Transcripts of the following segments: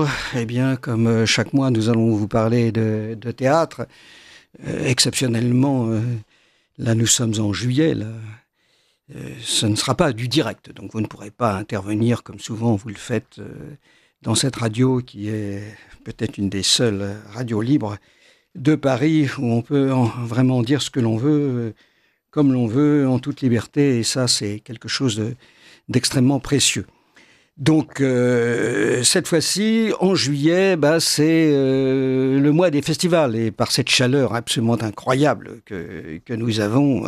eh bien, comme chaque mois, nous allons vous parler de théâtre. Exceptionnellement, là, nous sommes en juillet. Là, ce ne sera pas du direct, donc vous ne pourrez pas intervenir comme souvent vous le faites dans cette radio qui est peut-être une des seules radios libres de Paris où on peut vraiment dire ce que l'on veut, comme l'on veut, en toute liberté. Et ça, c'est quelque chose d'extrêmement précieux. Donc, cette fois-ci, en juillet, c'est le mois des festivals. Et par cette chaleur absolument incroyable que nous avons,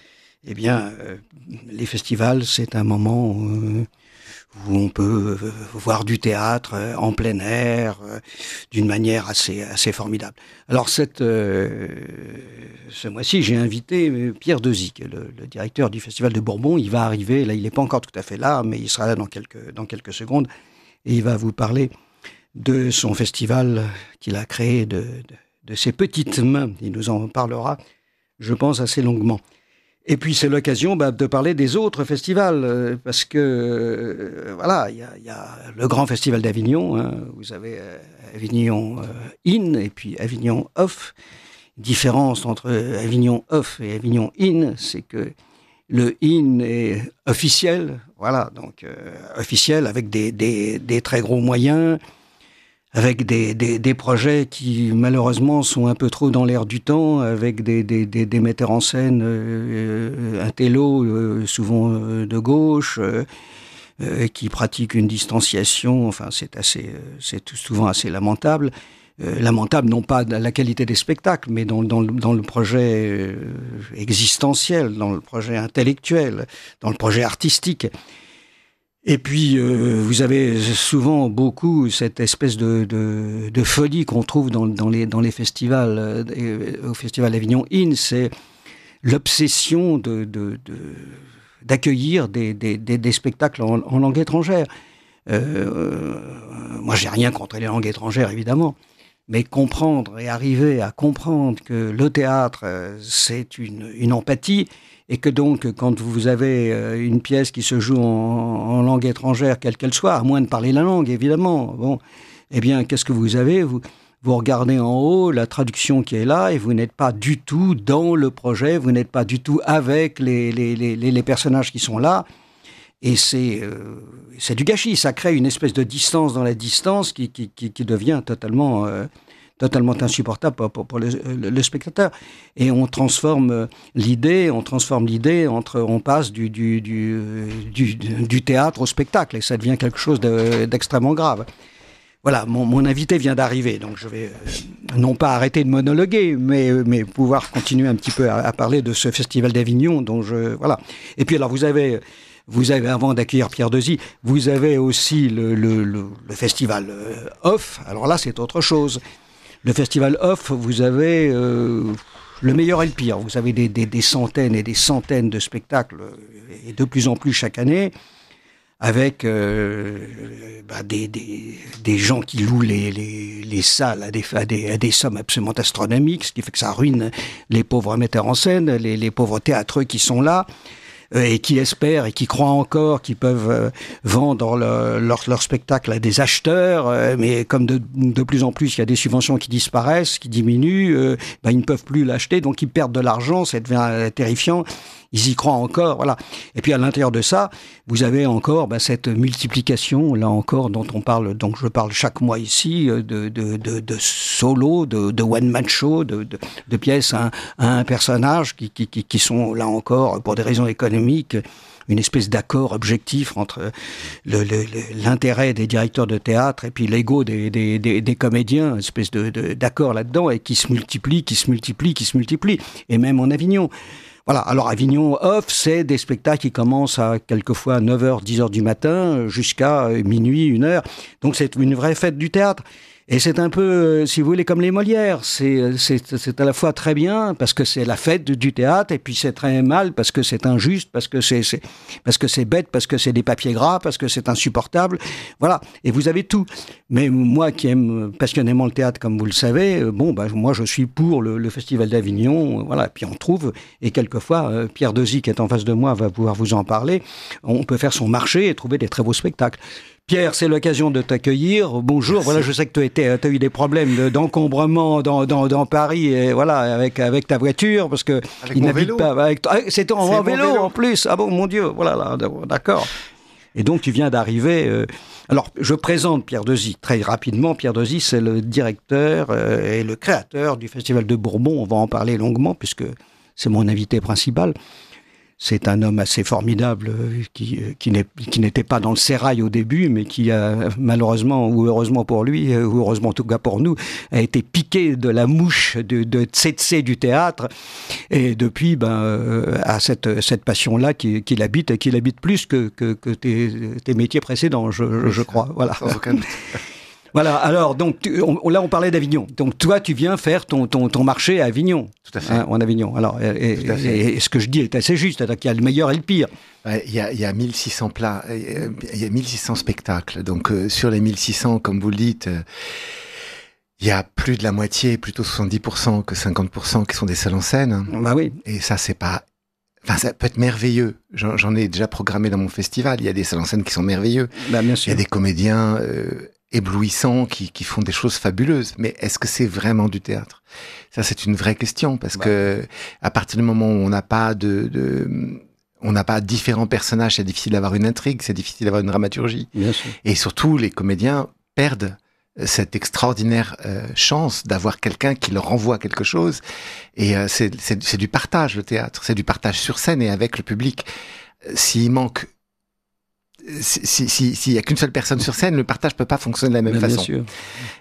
les festivals, c'est un moment où on peut voir du théâtre en plein air, d'une manière assez formidable. Alors, ce mois-ci, j'ai invité Pierre Dezy, qui est le directeur du Festival de Bourbon. Il va arriver, là, il n'est pas encore tout à fait là, mais il sera là dans quelques secondes. Et il va vous parler de son festival qu'il a créé de ses petites mains. Il nous en parlera, je pense, assez longuement. Et puis c'est l'occasion de parler des autres festivals, parce que il y a le grand festival d'Avignon, hein, vous avez Avignon In et puis Avignon Off. Différence entre Avignon Off et Avignon In, c'est que le In est officiel, donc officiel avec des très gros moyens, avec des projets qui malheureusement sont un peu trop dans l'air du temps, avec des metteurs en scène intello, souvent de gauche, qui pratiquent une distanciation. Enfin, c'est souvent assez lamentable. Lamentable, non pas dans la qualité des spectacles, mais dans le projet existentiel, dans le projet intellectuel, dans le projet artistique. Et puis, vous avez souvent beaucoup cette espèce de folie qu'on trouve dans les festivals, au Festival Avignon In, c'est l'obsession d'accueillir des spectacles en langue étrangère. Moi, j'ai rien contre les langues étrangères, évidemment, mais comprendre et arriver à comprendre que le théâtre, c'est une empathie, et que donc, quand vous avez une pièce qui se joue en langue étrangère, quelle qu'elle soit, à moins de parler la langue, évidemment, qu'est-ce que vous avez ? Vous regardez en haut la traduction qui est là, et vous n'êtes pas du tout dans le projet, vous n'êtes pas du tout avec les personnages qui sont là, et c'est du gâchis. Ça crée une espèce de distance dans la distance qui devient totalement insupportable pour le spectateur. Et on transforme l'idée, on passe du théâtre au spectacle, et ça devient quelque chose d'extrêmement grave. Voilà, mon invité vient d'arriver, donc je vais non pas arrêter de monologuer, mais pouvoir continuer un petit peu à parler de ce festival d'Avignon, voilà. Et puis alors vous avez, avant d'accueillir Pierre Dezy, vous avez aussi le festival Off. Alors là, c'est autre chose. Le festival Off, vous avez le meilleur et le pire. Vous avez des centaines et des centaines de spectacles, et de plus en plus chaque année, avec des gens qui louent les salles à des sommes absolument astronomiques, ce qui fait que ça ruine les pauvres metteurs en scène, les pauvres théâtreux qui sont là, et qui espèrent et qui croient encore qu'ils peuvent vendre leur spectacle à des acheteurs, mais comme de plus en plus il y a des subventions qui disparaissent, qui diminuent, ils ne peuvent plus l'acheter, donc ils perdent de l'argent, ça devient terrifiant. Ils y croient encore, voilà. Et puis à l'intérieur de ça, vous avez encore cette multiplication, là encore, dont je parle chaque mois ici, de solo, de one-man show, de pièces à un personnage qui sont, là encore, pour des raisons économiques, une espèce d'accord objectif entre l'intérêt des directeurs de théâtre et puis l'ego des comédiens, une espèce d'accord là-dedans, et qui se multiplie. Et même en Avignon. Voilà, alors Avignon Off, c'est des spectacles qui commencent à quelquefois 9h, 10h du matin, jusqu'à minuit, 1h. Donc c'est une vraie fête du théâtre. Et c'est un peu, si vous voulez, comme les Molières. C'est à la fois très bien, parce que c'est la fête du théâtre, et puis c'est très mal, parce que c'est injuste, parce que c'est bête, parce que c'est des papiers gras, parce que c'est insupportable. Voilà. Et vous avez tout. Mais moi qui aime passionnément le théâtre, comme vous le savez, moi je suis pour le Festival d'Avignon, voilà. Puis on trouve, et quelquefois, Pierre Dezy, qui est en face de moi, va pouvoir vous en parler, on peut faire son marché et trouver des très beaux spectacles. Pierre, c'est l'occasion de t'accueillir. Bonjour. Merci. Voilà, je sais que tu as eu des problèmes d'encombrement dans Paris, et voilà, avec ta voiture, parce que il n'habite pas. C'était en vélo en plus. Ah bon, mon Dieu. Voilà, là, d'accord. Et donc, tu viens d'arriver. Alors, je présente Pierre Dezy très rapidement. Pierre Dezy, c'est le directeur et le créateur du Festival de Bourbon. On va en parler longuement, puisque c'est mon invité principal. C'est un homme assez formidable qui n'était pas dans le sérail au début, mais qui a malheureusement, ou heureusement pour lui, ou heureusement en tout cas pour nous, a été piqué de la mouche de tsetse du théâtre. Et depuis, a cette passion-là qu'il habite, et qu'il habite plus que tes métiers précédents, je crois. Voilà. Sans aucun doute. Voilà, alors, donc, là, on parlait d'Avignon. Donc, toi, tu viens faire ton marché à Avignon. Tout à fait. En Avignon. Alors, et ce que je dis est assez juste, c'est-à-dire qu'il y a le meilleur et le pire. Il y a 1600 plats, il y a 1600 spectacles. Donc, sur les 1600, comme vous le dites, il y a plus de la moitié, plutôt 70% que 50% qui sont des seuls en scène. Bah oui. Et ça, c'est pas... Enfin, ça peut être merveilleux. J'en ai déjà programmé dans mon festival. Il y a des seuls en scène qui sont merveilleux. Bah, bien sûr. Il y a des comédiens... éblouissants qui font des choses fabuleuses, mais est-ce que c'est vraiment du théâtre? Ça, c'est une vraie question, parce que à partir du moment où on n'a pas on n'a pas différents personnages, c'est difficile d'avoir une intrigue, c'est difficile d'avoir une dramaturgie. Bien sûr. Et surtout, les comédiens perdent cette extraordinaire chance d'avoir quelqu'un qui leur envoie quelque chose. Et c'est du partage, le théâtre. C'est du partage sur scène et avec le public. S'il manque s'il y a qu'une seule personne sur scène, le partage peut pas fonctionner de la même façon. Bien sûr.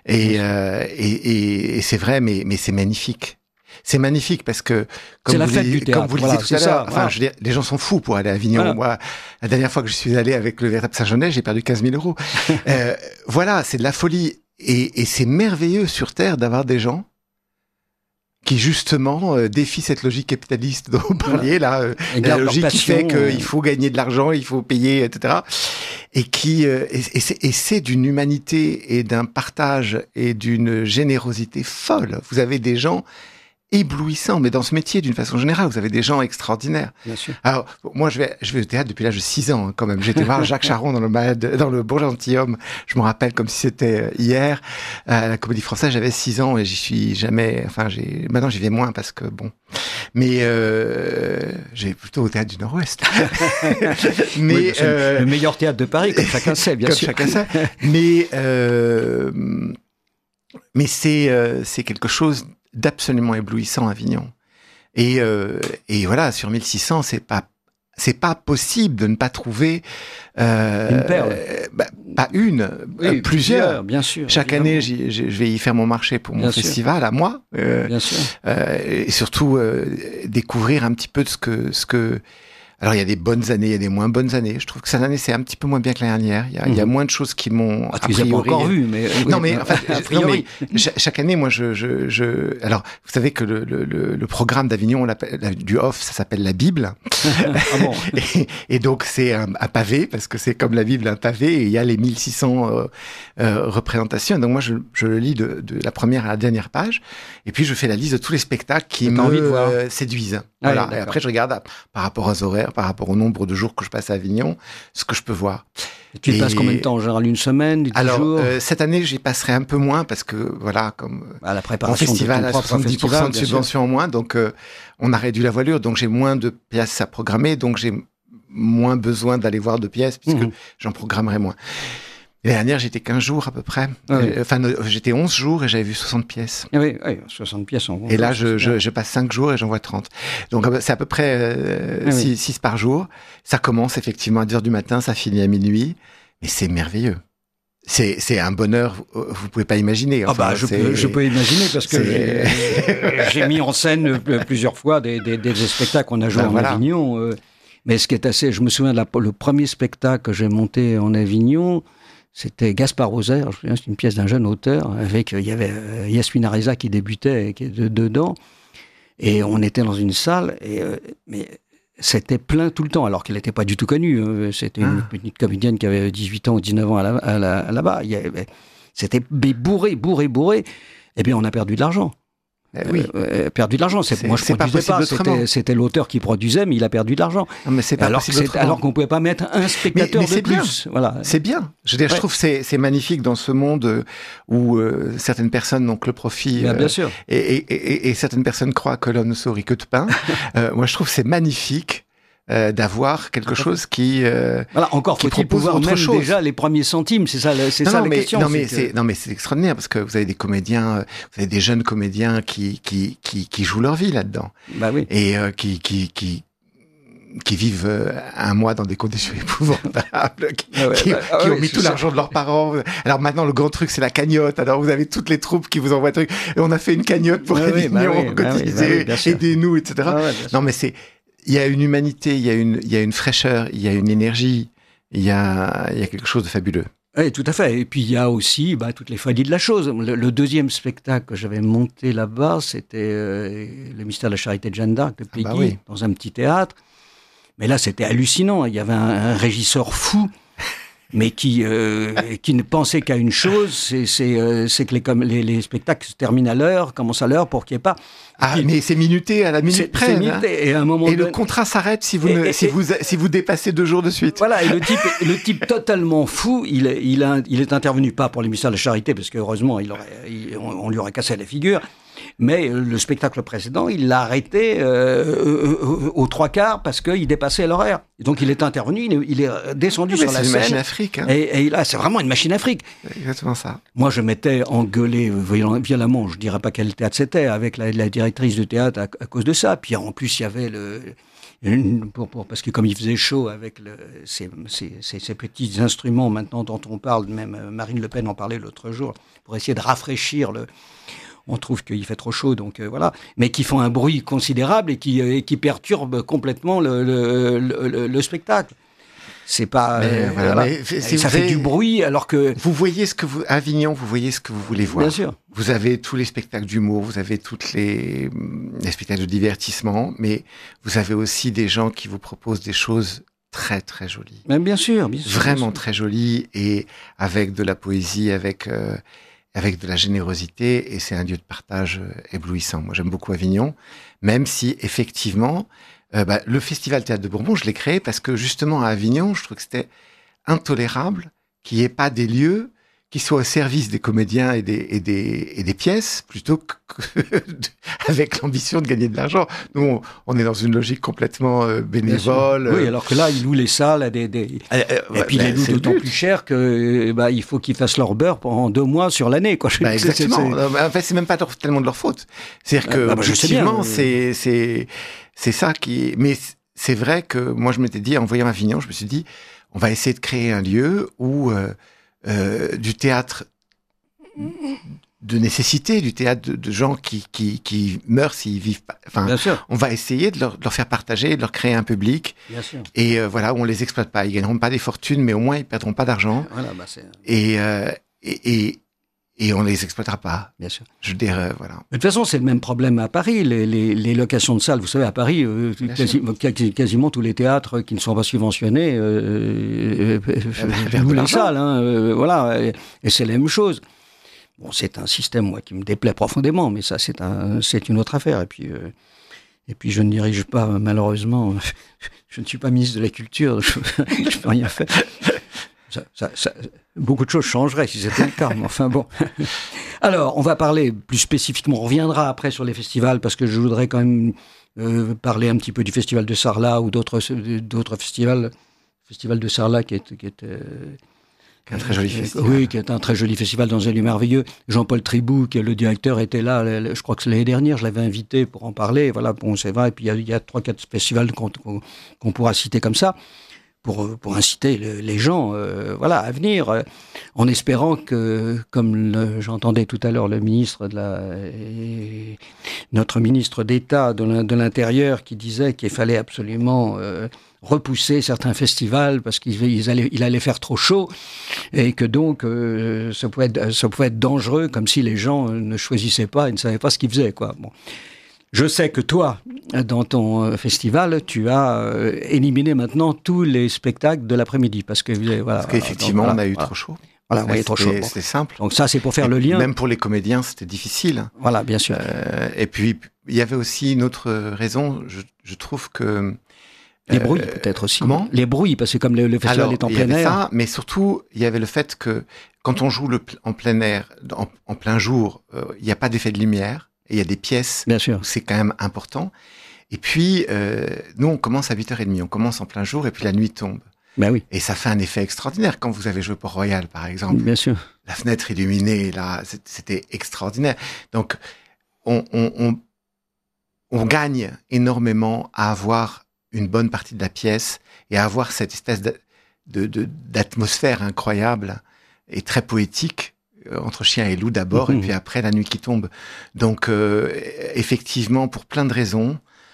Et c'est vrai, mais c'est magnifique. C'est magnifique parce que, comme vous le disiez tout à l'heure, enfin, je veux dire, les gens sont fous pour aller à Avignon. Voilà. Moi, la dernière fois que je suis allé avec le Véritable Saint-Genès, j'ai perdu 15 000 euros. Voilà, c'est de la folie. Et c'est merveilleux sur Terre d'avoir des gens qui justement défie cette logique capitaliste dont vous parliez là, la logique qui fait qu'il faut gagner de l'argent, il faut payer, etc. Et qui et c'est d'une humanité et d'un partage et d'une générosité folle. Vous avez des gens éblouissants, mais dans ce métier d'une façon générale, vous avez des gens extraordinaires. Bien sûr. Alors moi je vais au théâtre depuis l'âge de 6 ans quand même. J'étais voir Jacques Charon dans le Bon Gentilhomme. Je me rappelle comme si c'était hier. À la Comédie Française, j'avais 6 ans et j'y suis jamais. Enfin maintenant j'y vais moins parce que bon. Mais j'ai plutôt au théâtre du Nord-Ouest. Mais oui, le meilleur théâtre de Paris, comme chacun sait, bien sûr. Comme chacun sait. Mais c'est quelque chose d'absolument éblouissant à Avignon. Et voilà, sur 1600, c'est pas possible de ne pas trouver une perle. Pas une, oui, plusieurs. Bien sûr. Chaque année, je vais y faire mon marché pour mon festival à moi. Bien sûr. Et surtout découvrir un petit peu de ce que. Alors, il y a des bonnes années, il y a des moins bonnes années. Je trouve que cette année, c'est un petit peu moins bien que l'année dernière. Il y a moins de choses qui m'ont, tu les as pas encore vues, mais... Non, mais, en fait, a priori. Chaque année, moi, alors, vous savez que le programme d'Avignon, du Off, ça s'appelle la Bible. Ah bon. et donc, c'est un pavé, parce que c'est comme la Bible, un pavé, et il y a les 1600 représentations. Donc, moi, je le lis de la première à la dernière page. Et puis, je fais la liste de tous les spectacles qui me séduisent. Voilà. Et après, je regarde par rapport aux horaires, par rapport au nombre de jours que je passe à Avignon, ce que je peux voir. Et tu y passes combien de temps? En général, une semaine, 10 jours? Cette année, j'y passerai un peu moins parce que, voilà, comme la préparation mon festival a 70% de subventions en moins, donc on a réduit la voilure, donc j'ai moins de pièces à programmer, donc j'ai moins besoin d'aller voir de pièces puisque j'en programmerai moins. L'année dernière, j'étais 15 jours à peu près. Ah oui. Enfin, j'étais 11 jours et j'avais vu 60 pièces. Oui, 60 pièces en gros. Et là, je passe 5 jours et j'en vois 30. Donc, c'est à peu près 6 par jour. Ça commence effectivement à 10h du matin, ça finit à minuit. Mais c'est merveilleux. C'est un bonheur, vous pouvez pas imaginer. Enfin, je peux imaginer parce que j'ai mis en scène plusieurs fois des spectacles qu'on a joués en Avignon. Mais ce qui est assez... Je me souviens le premier spectacle que j'ai monté en Avignon... C'était Gaspard Roser, c'est une pièce d'un jeune auteur, il y avait Yasmine Reza qui débutait dedans, et on était dans une salle, mais c'était plein tout le temps, alors qu'elle n'était pas du tout connue. C'était une petite comédienne qui avait 18 ans ou 19 ans là-bas. C'était bourré. Et bien, on a perdu de l'argent. perdu de l'argent. Moi, je produisais pas. C'était l'auteur qui produisait, mais il a perdu de l'argent. Non, mais c'est pas alors qu'on pouvait pas mettre un spectateur de plus. Voilà. C'est bien. Je veux dire, je trouve que c'est magnifique dans ce monde où certaines personnes n'ont que le profit. Bien sûr. Et certaines personnes croient que l'homme ne sourit que de pain. Moi, je trouve que c'est magnifique. D'avoir quelque chose qui voilà, encore faut-il pouvoir même chose. Déjà les premiers centimes, c'est ça la question. Non mais c'est extraordinaire parce que vous avez des comédiens, vous avez des jeunes comédiens qui jouent leur vie là-dedans. Bah oui. Et qui vivent un mois dans des conditions épouvantables, qui ont mis tout l'argent de leurs parents. Alors maintenant, le grand truc, c'est la cagnotte. Alors vous avez toutes les troupes qui vous envoient des trucs. Et on a fait une cagnotte pour Avignon, cotiser, aidez-nous, etc. Non mais il y a une humanité, il y a une fraîcheur, il y a une énergie, il y a quelque chose de fabuleux. Oui, tout à fait. Et puis il y a aussi toutes les folies de la chose. Le deuxième spectacle que j'avais monté là-bas, c'était le mystère de la charité de Jeanne d'Arc de Peggy, dans un petit théâtre. Mais là, c'était hallucinant. Il y avait un régisseur fou, mais qui ne pensait qu'à une chose, c'est que les spectacles se terminent à l'heure, commencent à l'heure pour qu'il n'y ait pas... mais c'est minuté à la minute près. Et à un moment le contrat s'arrête si vous dépassez 2 jours de suite. Voilà, et le type totalement fou, il est intervenu pas pour les mystères de la charité, parce que heureusement, on lui aurait cassé la figure. Mais le spectacle précédent, il l'a arrêté aux 3/4 parce qu'il dépassait l'horaire. Et donc il est intervenu, il est descendu sur la scène. C'est une machine à fric. Hein. Et là, c'est vraiment une machine à fric. Exactement ça. Moi, je m'étais engueulé violemment, je ne dirais pas quel théâtre c'était, avec la directrice du théâtre à cause de ça. Puis en plus, il y avait parce que comme il faisait chaud avec ces petits instruments maintenant dont on parle, même Marine Le Pen en parlait l'autre jour, pour essayer de rafraîchir on trouve qu'il fait trop chaud, donc voilà. Mais qui font un bruit considérable et qui perturbent complètement le spectacle. C'est pas... ça fait du bruit alors que... Vous voyez à Avignon, vous voyez ce que vous voulez voir. Bien sûr. Vous avez tous les spectacles d'humour, vous avez toutes les spectacles de divertissement, mais vous avez aussi des gens qui vous proposent des choses très très jolies. Mais bien sûr. Vraiment très jolies et avec de la poésie, avec de la générosité, et c'est un lieu de partage éblouissant. Moi, j'aime beaucoup Avignon, même si, effectivement, le Festival Théâtre de Bourbon, je l'ai créé parce que, justement, à Avignon, je trouve que c'était intolérable qu'il n'y ait pas des lieux qui soient au service des comédiens et des pièces, plutôt que avec l'ambition de gagner de l'argent. Nous, on est dans une logique complètement bénévole. Oui, alors que là, ils louent les salles et puis ils les louent d'autant plus cher que il faut qu'ils fassent leur beurre pendant 2 mois sur l'année, quoi. Exactement. En fait, c'est même pas tellement de leur faute. C'est-à-dire que objectivement, c'est ça qui. Mais c'est vrai que moi, je m'étais dit, en voyant Avignon, je me suis dit, on va essayer de créer un lieu où du théâtre de nécessité, du théâtre de gens qui meurent s'ils vivent pas. Enfin, on va essayer de leur faire partager, de leur créer un public. Bien sûr. Et voilà, on les exploite pas. Ils gagneront pas des fortunes, mais au moins ils perdront pas d'argent. Voilà, et on les exploitera pas. Bien sûr. Je dirais, voilà. De toute façon, c'est le même problème à Paris. Les locations de salles, vous savez, à Paris, quasiment tous les théâtres qui ne sont pas subventionnés louent les salles. Voilà. Et c'est la même chose. Bon, c'est un système, moi, qui me déplaît profondément, mais ça, c'est une autre affaire. Et puis, je ne dirige pas, malheureusement, je ne suis pas ministre de la Culture, je ne peux rien faire. Beaucoup de choses changeraient si c'était le cas, mais enfin bon. Alors, on va parler plus spécifiquement, on reviendra après sur les festivals, parce que je voudrais quand même parler un petit peu du festival de Sarlat ou d'autres festivals. Le festival de Sarlat qui est un très joli festival. Oui, qui est un très joli festival dans un lieu merveilleux. Jean-Paul Tribou, qui est le directeur, était là, je crois que c'est l'année dernière, je l'avais invité pour en parler. Voilà, bon, c'est vrai. Et puis il y a 3-4 festivals qu'on pourra citer comme ça, pour inciter les gens à venir, en espérant que, comme j'entendais tout à l'heure notre ministre d'État de l'Intérieur qui disait qu'il fallait absolument repousser certains festivals parce qu'il allait faire trop chaud et que donc ça pouvait être dangereux, comme si les gens ne choisissaient pas et ne savaient pas ce qu'ils faisaient, quoi. Bon. Je sais que toi, dans ton festival, tu as éliminé maintenant tous les spectacles de l'après-midi parce que parce qu'effectivement, on a eu trop chaud. Voilà, vous voyez, trop chaud. C'était simple. Donc ça, c'est pour faire le lien. Même pour les comédiens, c'était difficile. Voilà, bien sûr. Et puis, il y avait aussi une autre raison, je trouve que... Les bruits, peut-être aussi. Comment ? Les bruits, parce que comme le festival est en plein air... il y avait ça, mais surtout, il y avait le fait que quand on joue en plein air, en plein jour, il n'y a pas d'effet de lumière, et il y a des pièces bien sûr. Où c'est quand même important. Et puis, nous, on commence à 8h30, on commence en plein jour, et puis la nuit tombe. Ben oui. Et ça fait un effet extraordinaire. Quand vous avez joué Port-Royal, par exemple, bien sûr. La fenêtre illuminée, là, c'était extraordinaire. Donc, on gagne énormément à avoir une bonne partie de la pièce et à avoir cette espèce d'atmosphère incroyable et très poétique entre chien et loup d'abord, et puis après la nuit qui tombe. Donc, effectivement, pour plein de raisons,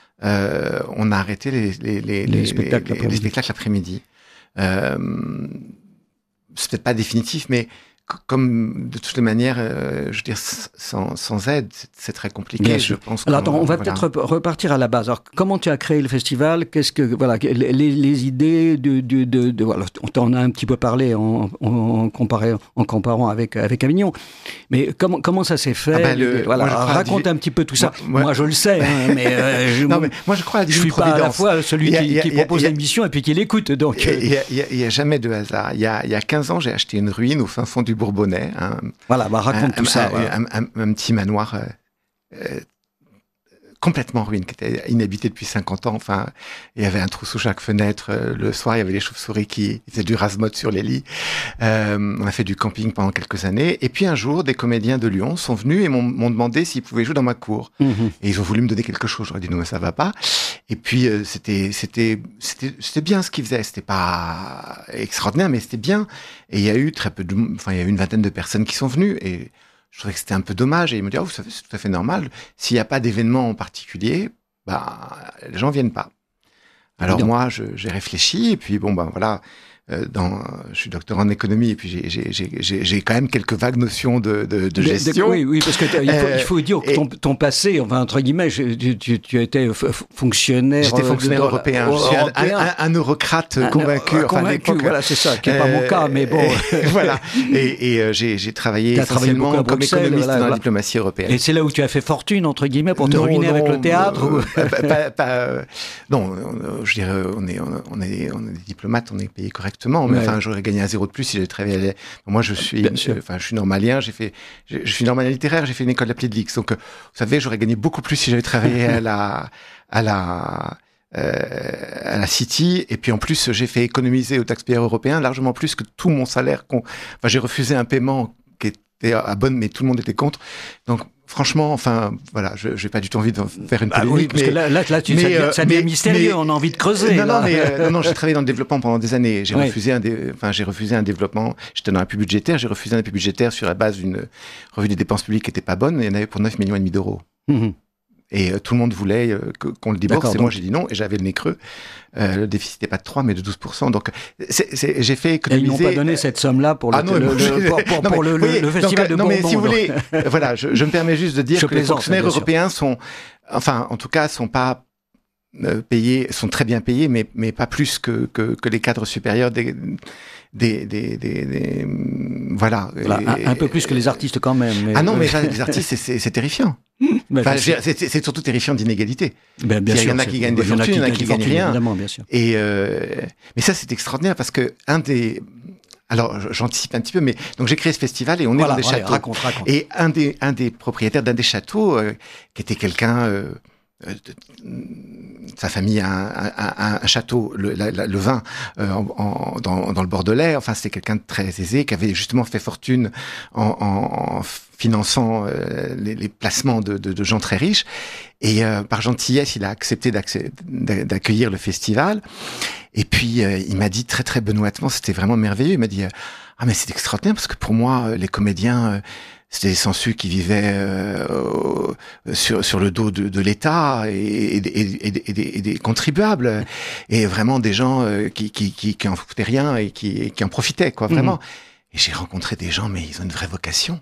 on a arrêté les spectacles l'après-midi. C'est peut-être pas définitif, mais comme de toutes les manières, je veux dire, sans aide, c'est très compliqué. Je pense. Alors attends, on va peut-être repartir à la base. Alors, comment tu as créé le festival ? Qu'est-ce que les idées voilà, on t'en a un petit peu parlé en comparant avec Avignon. Mais comment ça s'est fait ? Raconte un petit peu tout ça. Moi, je le sais, mais moi je crois à la divine providence. Je suis pas à la fois celui qui propose l'émission et puis qui l'écoute. Donc il y a jamais de hasard. Il y a 15 ans, j'ai acheté une ruine au fin fond du Bourbonnais. Raconte tout ça. Un petit manoir complètement en ruine, qui était inhabité depuis 50 ans. Enfin, il y avait un trou sous chaque fenêtre. Le soir, il y avait des chauves-souris qui faisaient du rase-motte sur les lits. On a fait du camping pendant quelques années. Et puis un jour, des comédiens de Lyon sont venus et m'ont demandé s'ils pouvaient jouer dans ma cour. Et ils ont voulu me donner quelque chose. J'aurais dit non, mais ça va pas. Et puis c'était bien ce qu'ils faisaient. C'était pas extraordinaire, mais c'était bien. Et il y a eu il y a eu une vingtaine de personnes qui sont venues. Et je trouvais que c'était un peu dommage. Et ils me disaient, vous savez, c'est tout à fait normal. S'il n'y a pas d'événement en particulier, les gens viennent pas. Alors moi, j'ai réfléchi. Et puis voilà. Je suis docteur en économie et puis j'ai quand même quelques vagues notions de gestion. Oui, parce que il faut dire que ton passé, enfin entre guillemets, tu étais fonctionnaire. J'étais fonctionnaire européen. Je suis un eurocrate convaincu. Voilà, c'est ça, qui n'est pas mon cas, mais bon. Voilà. Et j'ai travaillé essentiellement comme économiste dans la diplomatie européenne. Et c'est là où tu as fait fortune entre guillemets pour te ruiner avec le théâtre. Non, je dirais, on est des diplomates, on est payé correctement. Mais enfin, j'aurais gagné un 0 de plus si j'avais travaillé. Moi, je suis normalien. Je suis normalien littéraire. J'ai fait une école d'applied de l'X. Donc, vous savez, j'aurais gagné beaucoup plus si j'avais travaillé à la City. Et puis, en plus, j'ai fait économiser aux taxpayeurs européens largement plus que tout mon salaire. J'ai refusé un paiement qui était à bonne, mais tout le monde était contre. Donc, franchement, enfin, voilà, je n'ai pas du tout envie de faire une polémique. Oui, parce que ça devient mystérieux, on a envie de creuser. Non, j'ai travaillé dans le développement pendant des années. J'ai refusé un développement. J'étais dans l'appui budgétaire, j'ai refusé un appui budgétaire sur la base d'une revue des dépenses publiques qui n'était pas bonne, et il y en avait pour 9,5 millions d'euros. Et tout le monde voulait qu'on le divorce, et moi j'ai dit non, et j'avais le nez creux. Le déficit n'était pas de 3, mais de 12%. Donc, j'ai fait économiser... Et ils n'ont pas donné cette somme-là pour le festival de Bourbon. Non, mais si vous voulez, voilà, je me permets juste de dire que les fonctionnaires européens sont pas payés, sont très bien payés, mais pas plus que les cadres supérieurs voilà. Un peu plus que les artistes quand même. Mais... Ah non, mais les artistes, c'est terrifiant. C'est surtout terrifiant d'inégalité. Bien sûr, il y en a qui gagnent des fortunes, il y en a qui gagnent rien. Bien sûr. Mais ça, c'est extraordinaire parce que alors, j'anticipe un petit peu, mais donc j'ai créé ce festival et on est dans des châteaux. Raconte. Et un des propriétaires d'un des châteaux, qui était quelqu'un... sa famille a un château, le vin dans le Bordelais. Enfin, c'était quelqu'un de très aisé qui avait justement fait fortune en finançant les placements de gens très riches. Et par gentillesse, il a accepté d'accueillir le festival. Et puis, il m'a dit très très benoîtement, c'était vraiment merveilleux. Il m'a dit mais c'est extraordinaire parce que pour moi, les comédiens c'était des sensus qui vivaient sur le dos de l'État et des contribuables, et vraiment des gens qui en foutaient rien et qui en profitaient, quoi, vraiment. Et j'ai rencontré des gens, mais ils ont une vraie vocation.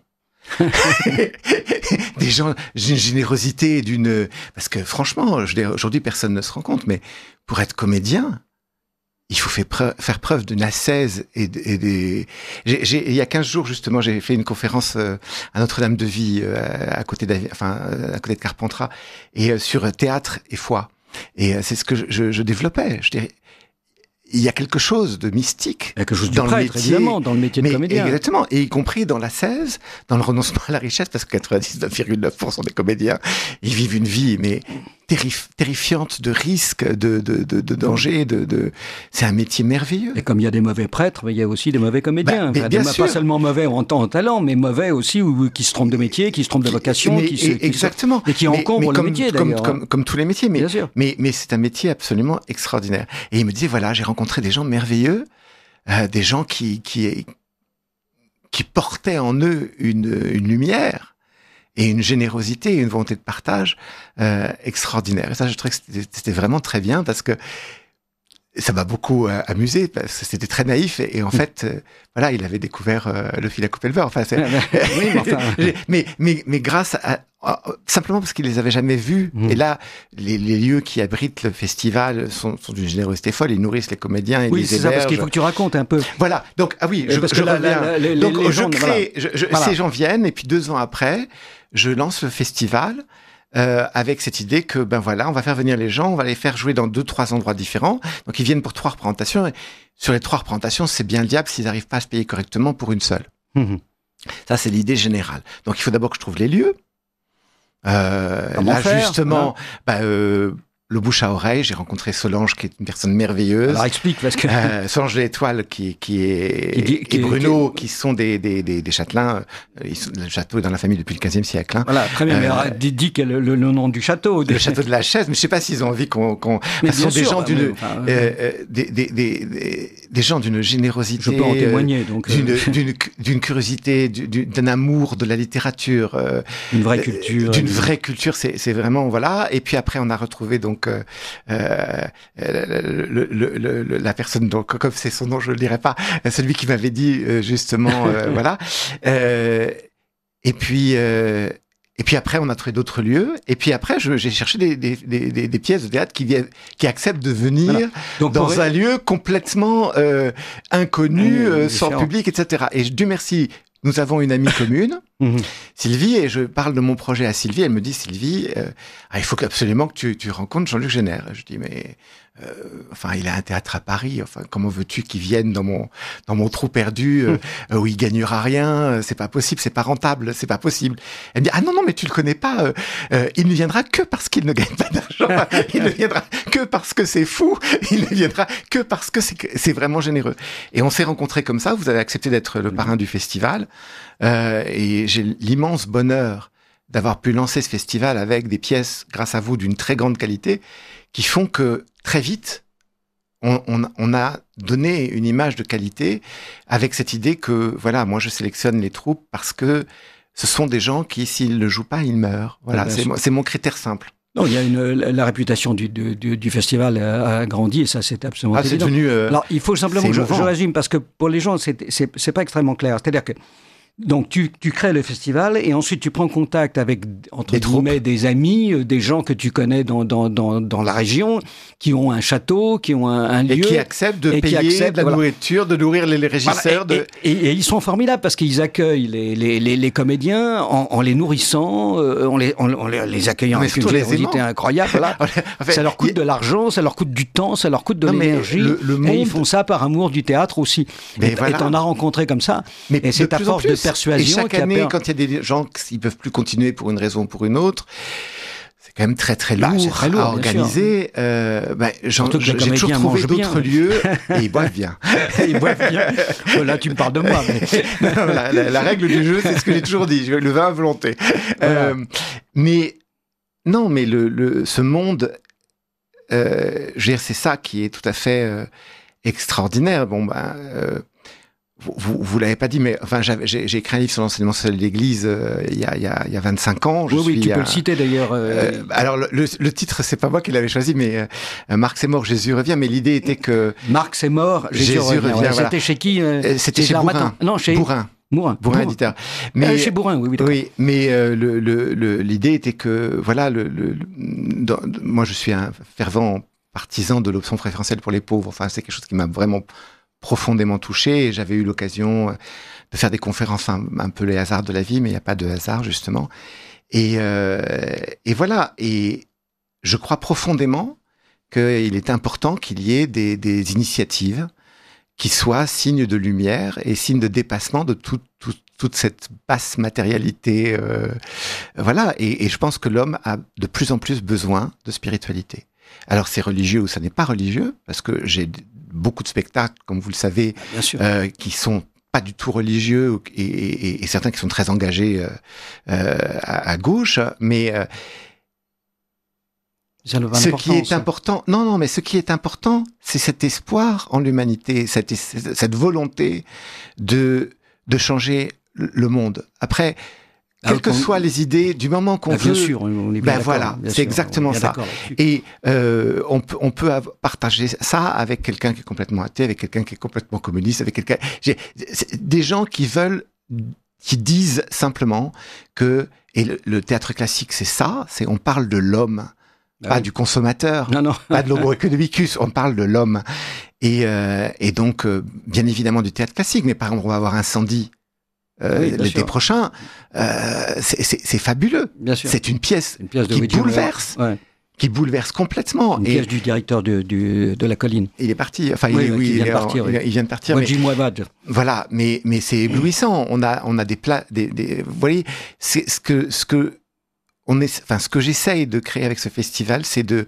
Des gens d'une générosité, parce que franchement, aujourd'hui personne ne se rend compte, mais pour être comédien, il faut faire preuve d'une ascèse il y a 15 jours, justement, j'ai fait une conférence à Notre-Dame-de-Vie, à côté de Carpentras, et sur théâtre et foi. Et c'est ce que je développais. Je dirais, il y a quelque chose de mystique quelque chose dans le métier, évidemment, dans le métier de comédien. Exactement, et y compris dans l'ascèse, dans le renoncement à la richesse, parce que 99,9% des comédiens, ils vivent une vie, mais terrifiante de risques, de danger, c'est un métier merveilleux. Et comme il y a des mauvais prêtres, il y a aussi des mauvais comédiens. Bien sûr. Pas seulement mauvais en temps, en talent, mais mauvais aussi, qui se trompent de métier, qui se trompent de vocation, exactement. Et qui encombrent le métier, d'ailleurs. Comme tous les métiers, mais c'est un métier absolument extraordinaire. Et il me disait, voilà, j'ai rencontré des gens merveilleux, des gens qui portaient en eux une lumière et une générosité, une volonté de partage extraordinaire. Et ça, je trouvais que c'était vraiment très bien, parce que ça m'a beaucoup amusé, parce que c'était très naïf, et en fait, voilà, il avait découvert le fil à couper le beurre. Enfin, mais grâce à simplement parce qu'ils les avaient jamais vus. Et là, les lieux qui abritent le festival sont d'une générosité folle. Ils nourrissent les comédiens et les hébergent. Oui, c'est ça, parce qu'il faut que tu racontes un peu. Voilà. Donc, ces gens viennent, et puis 2 ans après, je lance le festival. Avec cette idée que, on va faire venir les gens, on va les faire jouer dans 2-3 endroits différents. Donc, ils viennent pour 3 représentations. Et sur les 3 représentations, c'est bien le diable s'ils n'arrivent pas à se payer correctement pour une seule. Ça, c'est l'idée générale. Donc, il faut d'abord que je trouve les lieux. Comment faire, justement, le bouche à oreille, j'ai rencontré Solange, qui est une personne merveilleuse. Alors explique, parce que Solange de l'Étoile, et Bruno, qui sont des châtelains. Le château est dans la famille depuis le XVe siècle. Voilà, très bien. Mais dis quel est le nom du château. Le château de la Chaise, mais je sais pas s'ils ont envie qu'on. Mais ce sont des gens des gens d'une générosité. Je peux en témoigner, donc. D'une curiosité, d'un amour de la littérature. Une vraie culture. D'une vraie culture, c'est vraiment, voilà. Et puis après, on a retrouvé donc la personne, donc comme c'est son nom, je le dirai pas, celui qui m'avait dit justement, voilà. Et puis après, on a trouvé d'autres lieux. Et puis après, j'ai cherché des pièces de théâtre qui acceptent de venir dans un lieu complètement inconnu, sans public, etc. Et Dieu merci, nous avons une amie commune, Sylvie, et je parle de mon projet à Sylvie. Elle me dit, Sylvie, il faut absolument que tu rencontres Jean-Luc Génère. Je dis, mais il a un théâtre à Paris. Enfin, comment veux-tu qu'il vienne dans mon trou perdu où il gagnera rien? C'est pas possible, c'est pas rentable, c'est pas possible. Elle me dit, ah non, mais tu le connais pas. Il ne viendra que parce qu'il ne gagne pas d'argent. Il ne viendra que parce que c'est fou. Il ne viendra que parce que c'est vraiment généreux. Et on s'est rencontrés comme ça. Vous avez accepté d'être le parrain du festival. Et j'ai l'immense bonheur d'avoir pu lancer ce festival avec des pièces, grâce à vous, d'une très grande qualité, qui font que très vite, on a donné une image de qualité avec cette idée que, voilà, moi je sélectionne les troupes parce que ce sont des gens qui, s'ils ne jouent pas, ils meurent. Voilà, c'est mon critère simple. Non, il y a la réputation du festival a grandi, et ça, c'est absolument évident. C'est devenu, alors, il faut simplement que je résume, parce que pour les gens, c'est pas extrêmement clair. C'est-à-dire que donc tu crées le festival, et ensuite tu prends contact avec, entre guillemets, des amis, des gens que tu connais dans la région, qui ont un château, qui ont un lieu. Et qui acceptent de payer de la nourriture, de nourrir les régisseurs. Voilà. Et ils sont formidables, parce qu'ils accueillent les comédiens en les nourrissant, en les accueillant avec une générosité incroyable. Voilà. Ça leur coûte de l'argent, ça leur coûte du temps, ça leur coûte de l'énergie. Et ils font ça par amour du théâtre aussi. Et t'en as rencontré comme ça. Et c'est ta force de persuasion. Et chaque année, quand il y a des gens qui ne peuvent plus continuer pour une raison ou pour une autre, c'est quand même très très lourd à organiser. J'ai toujours trouvé d'autres lieux, et ils boivent bien. Ils boivent bien. Là, tu me parles de moi. Mais... la règle du jeu, c'est ce que j'ai toujours dit. Le vin à volonté. Voilà. Mais ce monde, je veux dire, c'est ça qui est tout à fait extraordinaire. Vous l'avez pas dit, mais enfin, j'ai écrit un livre sur l'enseignement social de l'Église il y a 25 ans. Oui, tu peux le citer d'ailleurs. Alors le titre, c'est pas moi qui l'avais choisi, mais Marc c'est mort, Jésus revient. Mais l'idée était que Marc c'est mort, Jésus revient. Voilà. C'était chez qui? C'était chez Bourrin. Non, chez Bourrin. Bourrin éditeur. Mais chez Bourrin, oui. Oui, mais l'idée était que voilà, moi je suis un fervent partisan de l'option préférentielle pour les pauvres. Enfin, c'est quelque chose qui m'a vraiment profondément touché. Et j'avais eu l'occasion de faire des conférences, un peu les hasards de la vie, mais il n'y a pas de hasard, justement. Et voilà. Et je crois profondément qu'il est important qu'il y ait des initiatives qui soient signes de lumière et signes de dépassement de toute cette basse matérialité. Voilà. Et je pense que l'homme a de plus en plus besoin de spiritualité. Alors, c'est religieux ou ça n'est pas religieux, parce que j'ai beaucoup de spectacles, comme vous le savez, qui sont pas du tout religieux et certains qui sont très engagés à gauche, mais ce qui est important, mais ce qui est important, c'est cet espoir en l'humanité, cette volonté de changer le monde. Après, quelles que soient les idées, du moment qu'on veut, bien sûr, on est bien voilà, c'est exactement ça. Et on peut partager ça avec quelqu'un qui est complètement athée, avec quelqu'un qui est complètement communiste, avec quelqu'un, des gens qui disent simplement que, et le théâtre classique, c'est ça, c'est on parle de l'homme. Pas du consommateur, pas de l'homo economicus, on parle de l'homme. Et donc, bien évidemment, du théâtre classique, mais par exemple, on va avoir Incendie l'été prochain, c'est fabuleux. C'est une pièce qui bouleverse complètement. Une pièce du directeur de la colline. Il est parti, enfin, il vient de partir. Jim Wabad. Voilà, mais c'est éblouissant. On a des plats, vous voyez, c'est ce que j'essaye de créer avec ce festival, c'est de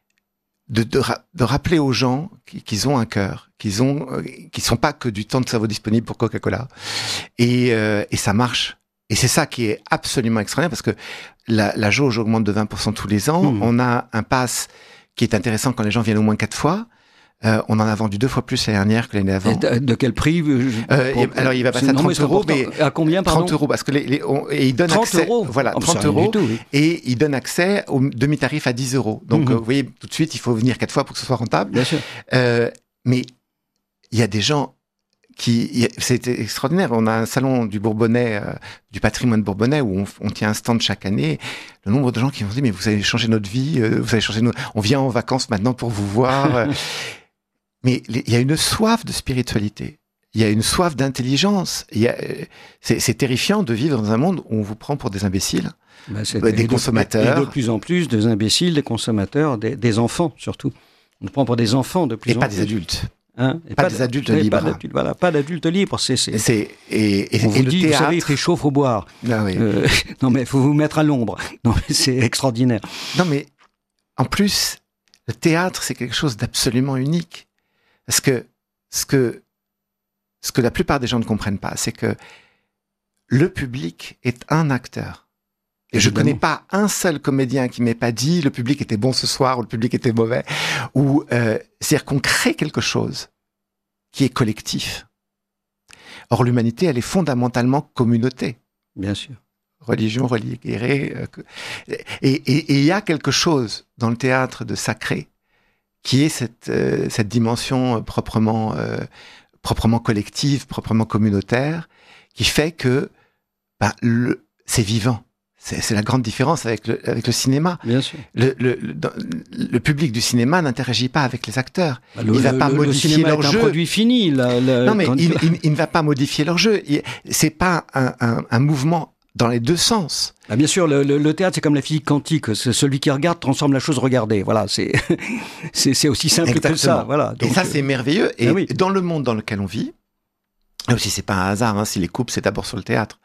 rappeler aux gens qu'ils ont un cœur, qu'ils sont pas que du temps de cerveau disponible pour Coca-Cola. Et ça marche. Et c'est ça qui est absolument extraordinaire, parce que la jauge augmente de 20% tous les ans. On a un pass qui est intéressant quand les gens viennent au moins 4 fois. On en a vendu 2 fois plus l'année dernière que l'année avant. Et de quel prix Alors, il va passer à 30 euros, mais à combien, pardon? 30 euros, parce que il donne 30 accès. Euros. Voilà, 30 euros. Tout, oui. Et il donne accès au demi-tarif à 10 euros. Donc, vous voyez, tout de suite, il faut venir 4 fois pour que ce soit rentable. Bien sûr. Mais il y a des gens c'était extraordinaire. On a un salon du Bourbonnais, du patrimoine bourbonnais, où on tient un stand chaque année. Le nombre de gens qui vont dire, mais vous avez changé notre vie, on vient en vacances maintenant pour vous voir. Mais il y a une soif de spiritualité. Il y a une soif d'intelligence. C'est terrifiant de vivre dans un monde où on vous prend pour des imbéciles, des consommateurs. Et de plus en plus, des imbéciles, des consommateurs, des enfants surtout. On nous prend pour des enfants de plus en plus. Et pas des adultes. Et pas des adultes libres. Pas d'adultes libres. Et vous dit, théâtre... vous savez, il fait chaud, faut boire. Ah oui. Non, mais il faut vous mettre à l'ombre. Non, mais c'est extraordinaire. Non, mais en plus, le théâtre, c'est quelque chose d'absolument unique. Parce que ce que la plupart des gens ne comprennent pas, c'est que le public est un acteur. Et je ne connais pas un seul comédien qui m'ait pas dit le public était bon ce soir ou le public était mauvais. C'est-à-dire qu'on crée quelque chose qui est collectif. Or, l'humanité, elle est fondamentalement communauté. Bien sûr. Religion, religieux. Et il y a quelque chose dans le théâtre de sacré qui est cette dimension proprement collective, proprement communautaire, qui fait que c'est vivant. C'est la grande différence avec le cinéma. Bien sûr. Le public du cinéma n'interagit pas avec les acteurs. Il ne va pas modifier leur jeu. C'est un produit fini. Non, mais il ne va pas modifier leur jeu. C'est pas un mouvement dans les deux sens. Ah, bien sûr, le théâtre, c'est comme la physique quantique. C'est celui qui regarde transforme la chose regardée. Voilà, c'est aussi simple Exactement. que ça. Voilà. Donc, et ça, c'est merveilleux. Et dans le monde dans lequel on vit, là aussi, c'est pas un hasard, si les coupes, c'est d'abord sur le théâtre.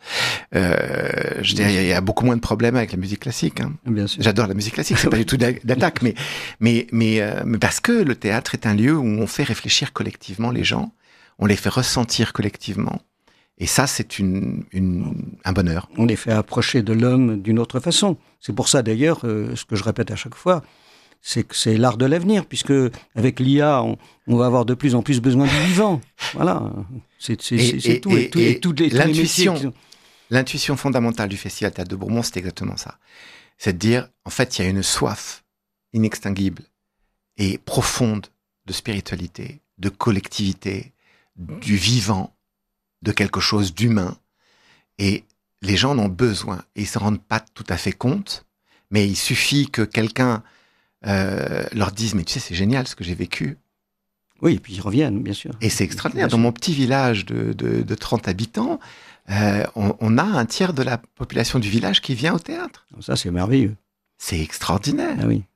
Je dirais, il y a beaucoup moins de problèmes avec la musique classique. Bien sûr. J'adore la musique classique, c'est pas du tout d'attaque, mais parce que le théâtre est un lieu où on fait réfléchir collectivement les gens, on les fait ressentir collectivement. Et ça, c'est un bonheur. On les fait approcher de l'homme d'une autre façon. C'est pour ça, d'ailleurs, ce que je répète à chaque fois, c'est que c'est l'art de l'avenir, puisque avec l'IA, on va avoir de plus en plus besoin du vivant. Voilà, c'est tout. Et toutes les l'intuition fondamentale du Festival Théâtre de Bourmont, c'est exactement ça. C'est de dire, en fait, il y a une soif inextinguible et profonde de spiritualité, de collectivité, du vivant, de quelque chose d'humain. Et les gens en ont besoin. Et ils ne s'en rendent pas tout à fait compte, mais il suffit que quelqu'un leur disent « Mais tu sais, c'est génial ce que j'ai vécu ». Oui, et puis ils reviennent, bien sûr. Et c'est extraordinaire. Dans mon petit village de 30 habitants, on a un tiers de la population du village qui vient au théâtre. Ça, c'est merveilleux. C'est extraordinaire. Ah oui.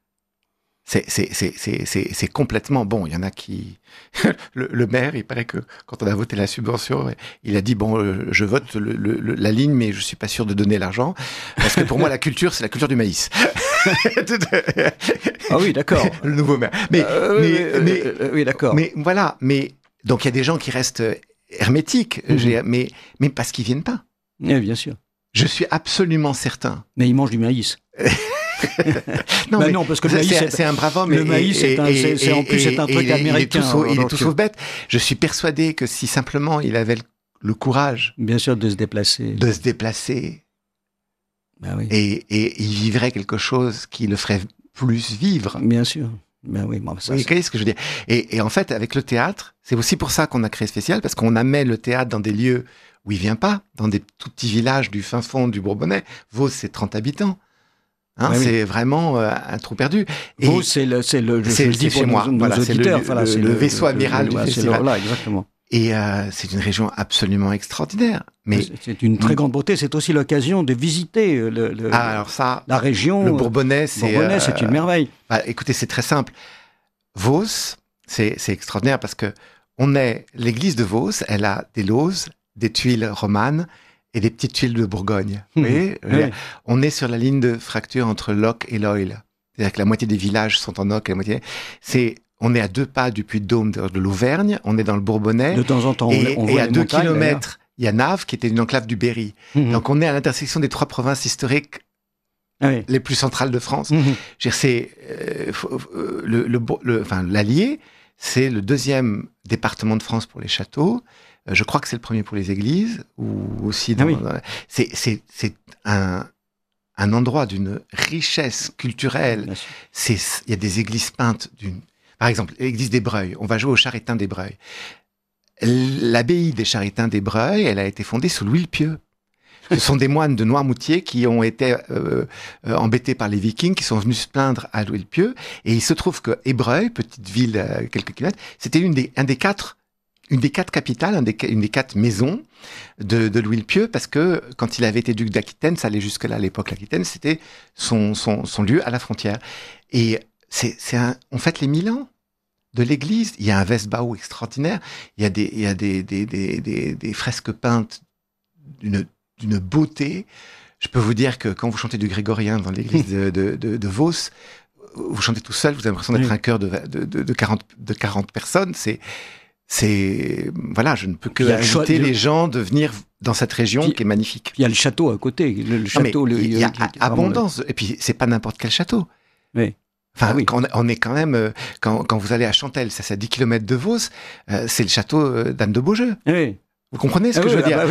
C'est complètement bon. Il y en a qui... le maire, il paraît que quand on a voté la subvention, il a dit, je vote la ligne, mais je suis pas sûr de donner l'argent. Parce que pour moi, la culture, c'est la culture du maïs. Ah oui, d'accord. Le nouveau maire. Oui, d'accord. Mais voilà. Mais donc, il y a des gens qui restent hermétiques, mais parce qu'ils viennent pas. Oui, bien sûr. Je suis absolument certain. Mais ils mangent du maïs. Non, parce que le maïs, c'est un brave homme. Le maïs, en plus, c'est un truc américain. Il est tout sauf bête. Je suis persuadé que si simplement il avait le courage, bien sûr, de se déplacer, bah oui. et il vivrait quelque chose qui le ferait plus vivre. Bien sûr. Ben oui, ça, oui, qu'est-ce que je veux dire ? Et en fait, avec le théâtre, c'est aussi pour ça qu'on a créé Spécial, parce qu'on amène le théâtre dans des lieux où il vient pas, dans des tout petits villages du fin fond du Bourbonnais. Vos, c'est 30 habitants. C'est vraiment un trou perdu. Vous, c'est chez moi. Voilà, c'est le vaisseau amiral du festival. Voilà, exactement. Et c'est une région absolument extraordinaire. Mais c'est une très grande beauté. C'est aussi l'occasion de visiter la région. Le Bourbonnais, c'est une merveille. Écoutez, c'est très simple. Vos, c'est extraordinaire parce que l'église de Vos, elle a des lauses, des tuiles romanes et des petites tuiles de Bourgogne. Vous voyez, on est sur la ligne de fracture entre l'Oc et l'Oil. C'est-à-dire que la moitié des villages sont en Oc et la moitié... On est à 2 pas du Puy-de-Dôme de l'Auvergne, on est dans le Bourbonnais. De temps en temps, on voit et à 2 montagnes, kilomètres, il y a Naves, qui était une enclave du Berry. Donc on est à l'intersection des 3 provinces historiques les plus centrales de France. C'est l'Allier, c'est le 2e département de France pour les châteaux. Je crois que c'est le 1er pour les églises, ou aussi c'est un endroit d'une richesse culturelle. Il y a des églises peintes par exemple, l'église des Breuils. On va jouer au Charretin des Breuils. L'abbaye des Charretins des Breuils, elle a été fondée sous Louis le Pieux. Ce sont des moines de Noirmoutier qui ont été embêtés par les Vikings, qui sont venus se plaindre à Louis le Pieux. Et il se trouve que Ébreuil, petite ville à quelques kilomètres, c'était une des 4 capitales, une des 4 maisons de Louis le Pieux, parce que quand il avait été duc d'Aquitaine, ça allait jusque-là à l'époque, l'Aquitaine, c'était son lieu à la frontière. Et on fête les 1000 ans de l'église. Il y a un Westbau extraordinaire. Il y a des fresques peintes d'une beauté. Je peux vous dire que quand vous chantez du grégorien dans l'église de Vos, vous chantez tout seul, vous avez l'impression d'être un chœur de 40 personnes. Voilà, je ne peux que inviter les gens de venir dans cette région qui est magnifique. Il y a le château à côté. Il y a abondance. Et puis, c'est pas n'importe quel château. Oui. Enfin, on est quand même, quand vous allez à Chantelle, ça c'est à 10 km de Vos, c'est le château d'Anne de Beaujeu. Oui. Vous comprenez ce que je veux dire?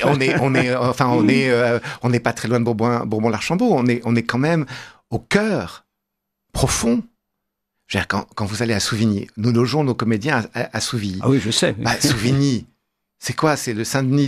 On n'est pas très loin de Bourbon-l'Archambault. On est quand même au cœur profond. Je veux dire, quand vous allez à Souvigny, nous logeons nos comédiens à Souvigny. Ah oui, je sais. Souvigny, c'est quoi? C'est le Saint-Denis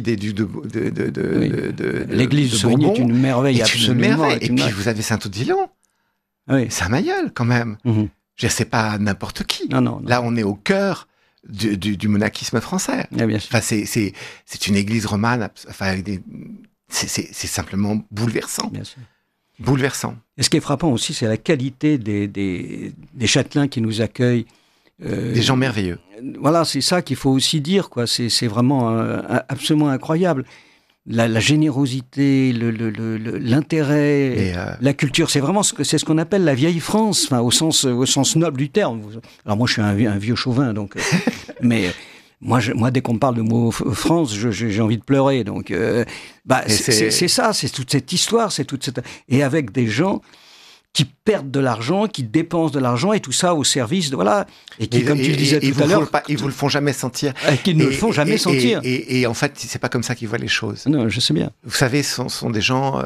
l'église de Souvigny est une merveille, absolument. Et puis vous avez Saint-Odilon. Oui. Saint-Mailleul, quand même. Je veux dire, c'est pas n'importe qui. Non. Là, on est au cœur du monachisme français. Ah, bien sûr. Enfin, c'est une église romane. Enfin, c'est simplement bouleversant. Bien sûr. Bouleversant. Et ce qui est frappant aussi, c'est la qualité des châtelains qui nous accueillent. Des gens merveilleux. Voilà, c'est ça qu'il faut aussi dire, quoi. C'est vraiment absolument incroyable. La générosité, l'intérêt, la culture, c'est vraiment ce qu'on appelle la vieille France, enfin au sens noble du terme. Alors moi, je suis un vieux chauvin, donc, mais moi, dès qu'on me parle de mot France, j'ai envie de pleurer. Donc, c'est ça, c'est toute cette histoire, et avec des gens qui perdent de l'argent, qui dépensent de l'argent, et tout ça au service de, voilà. Et qui, comme tu le disais tout à l'heure... Ils vous le font jamais sentir. Qu'ils ne le font jamais sentir. Et en fait, c'est pas comme ça qu'ils voient les choses. Non, je sais bien. Vous savez, ce sont des gens,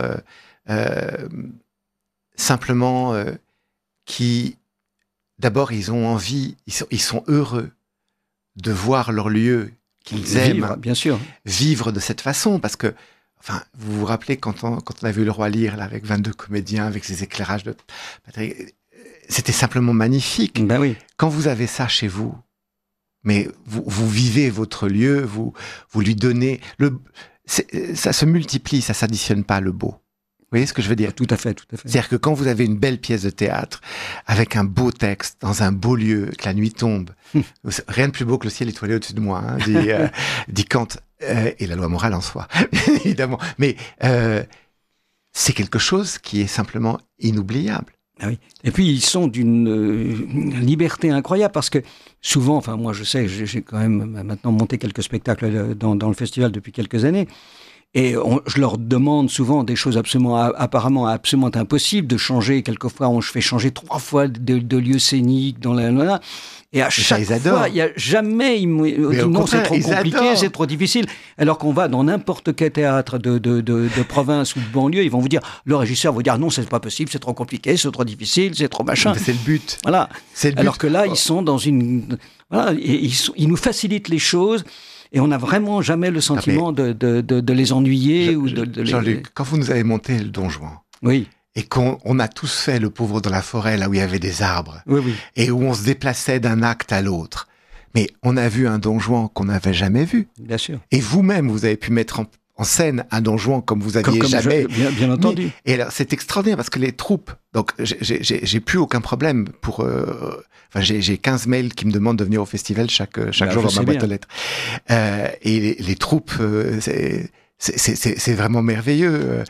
simplement, qui, d'abord, ils ont envie, ils sont heureux de voir leur lieu qu'ils aiment. Bien sûr. Vivre de cette façon, parce que, enfin, vous vous rappelez quand on a vu Le Roi lire, là, avec 22 comédiens, avec ses éclairages de... c'était simplement magnifique. Ben oui. Quand vous avez ça chez vous, mais vous vivez votre lieu, vous lui donnez ça se multiplie, ça s'additionne pas le beau. Vous voyez ce que je veux dire? Tout à fait. C'est-à-dire que quand vous avez une belle pièce de théâtre, avec un beau texte, dans un beau lieu, que la nuit tombe, rien de plus beau que le ciel étoilé au-dessus de moi, hein, dit Kant, et la loi morale en soi, évidemment. Mais c'est quelque chose qui est simplement inoubliable. Ah oui. Et puis ils sont d'une liberté incroyable parce que souvent, enfin moi je sais, j'ai quand même maintenant monté quelques spectacles dans le festival depuis quelques années. Et je leur demande souvent des choses apparemment absolument impossibles, de changer. Quelquefois, je fais changer 3 fois de lieu scénique et à chaque fois, il y a jamais ils disent non, c'est trop compliqué, c'est trop difficile. Alors qu'on va dans n'importe quel théâtre de province ou de banlieue, ils vont vous dire, le régisseur va vous dire non, c'est pas possible, c'est trop compliqué, c'est trop difficile, c'est trop machin. Mais c'est le but. Voilà. C'est le but. Alors que là, ils sont dans ils nous facilitent les choses. Et on n'a vraiment jamais le sentiment de les ennuyer ou de les... Jean-Luc, quand vous nous avez monté le Don Juan, oui. Et qu'on a tous fait le pauvre dans la forêt, là où il y avait des arbres, oui. Et où on se déplaçait d'un acte à l'autre, mais on a vu un Don Juan qu'on n'avait jamais vu. Bien sûr. Et vous-même, vous avez pu mettre en scène un Don Juan comme vous aviez jamais... Bien entendu. Et alors, c'est extraordinaire parce que les troupes... Donc, j'ai plus aucun problème pour... Enfin, j'ai 15 mails qui me demandent de venir au festival chaque jour dans ma boîte aux lettres. Et les troupes, c'est vraiment merveilleux.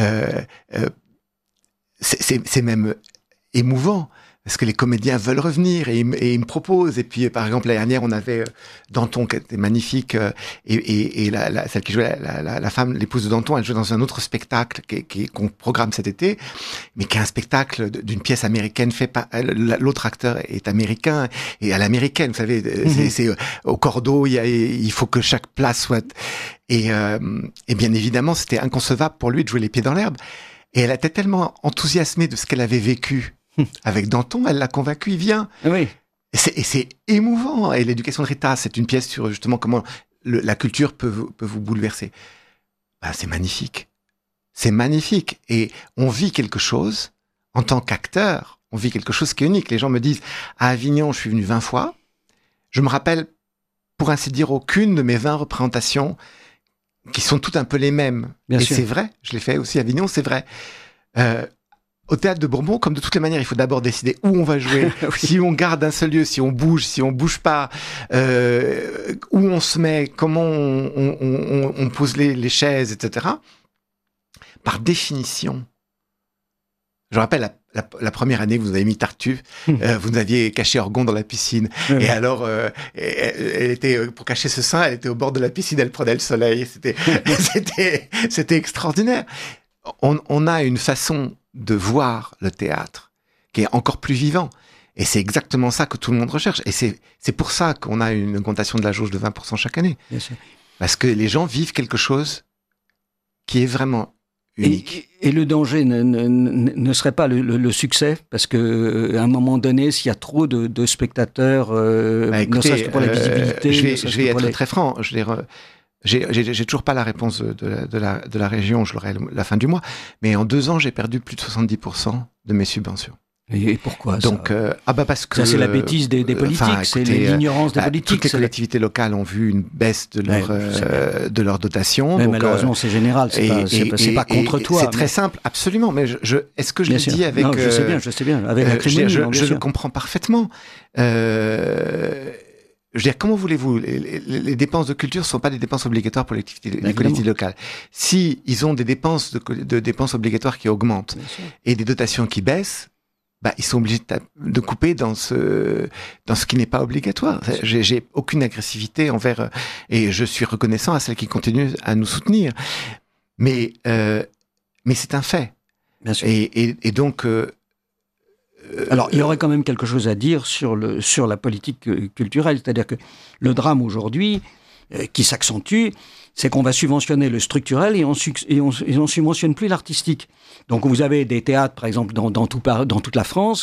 C'est même émouvant. Parce que les comédiens veulent revenir et ils me proposent. Et puis, par exemple, l'année dernière, on avait Danton qui était magnifique et celle qui jouait la femme, l'épouse de Danton, elle jouait dans un autre spectacle qu'on programme cet été, mais qui est un spectacle d'une pièce américaine fait par l'autre acteur est américain et à l'américaine. Vous savez, c'est au cordeau. Il faut que chaque place soit et bien évidemment, c'était inconcevable pour lui de jouer les pieds dans l'herbe. Et elle était tellement enthousiasmée de ce qu'elle avait vécu. Avec Danton, elle l'a convaincu, il vient. Oui. Et c'est émouvant. Et l'éducation de Rita, c'est une pièce sur justement comment la culture peut vous bouleverser. Ben, c'est magnifique. C'est magnifique. Et on vit quelque chose, en tant qu'acteur, on vit quelque chose qui est unique. Les gens me disent, à Avignon, je suis venu 20 fois. Je me rappelle, pour ainsi dire, aucune de mes 20 représentations qui sont toutes un peu les mêmes. Bien et sûr. C'est vrai. Je l'ai fait aussi à Avignon, c'est vrai. Au Théâtre de Bourbon, comme de toutes les manières, il faut d'abord décider où on va jouer, oui. Si on garde un seul lieu, si on bouge pas, où on se met, comment on pose les chaises, etc. Par définition, je rappelle la première année que vous avez mis Tartuffe, vous nous aviez caché Orgon dans la piscine, et alors elle était pour cacher ce sein, elle était au bord de la piscine, elle prenait le soleil, c'était extraordinaire. On a une façon de voir le théâtre qui est encore plus vivant. Et c'est exactement ça que tout le monde recherche. Et c'est pour ça qu'on a une augmentation de la jauge de 20% chaque année. Bien sûr. Parce que les gens vivent quelque chose qui est vraiment unique. Et le danger ne serait pas le succès, parce que à un moment donné, s'il y a trop de spectateurs, écoutez, ne serait-ce que pour la visibilité... Je vais être très franc. Je veux dire, j'ai toujours pas la réponse de la région, je l'aurai la fin du mois, mais en 2 ans, j'ai perdu plus de 70% de mes subventions. Et pourquoi donc, ça parce que... Ça, c'est la bêtise des politiques, c'est l'ignorance des politiques. Toutes les collectivités locales ont vu une baisse de leur dotation. Mais donc, malheureusement, c'est général, c'est pas contre toi. C'est très simple, absolument, mais est-ce que je le dis avec... Non, je sais bien, avec l'acrimonie, je le comprends parfaitement. Je veux dire, comment voulez-vous, les dépenses de culture ne sont pas des dépenses obligatoires pour les collectivités locales. Si ils ont des dépenses de dépenses obligatoires qui augmentent et des dotations qui baissent, bah, ils sont obligés de couper dans ce qui n'est pas obligatoire. J'ai aucune agressivité envers, et je suis reconnaissant à celles qui continuent à nous soutenir. Mais c'est un fait. Bien sûr. Et donc, alors, il y aurait quand même quelque chose à dire sur la politique culturelle. C'est-à-dire que le drame aujourd'hui, qui s'accentue, c'est qu'on va subventionner le structurel et on subventionne plus l'artistique. Donc, vous avez des théâtres, par exemple, dans toute la France,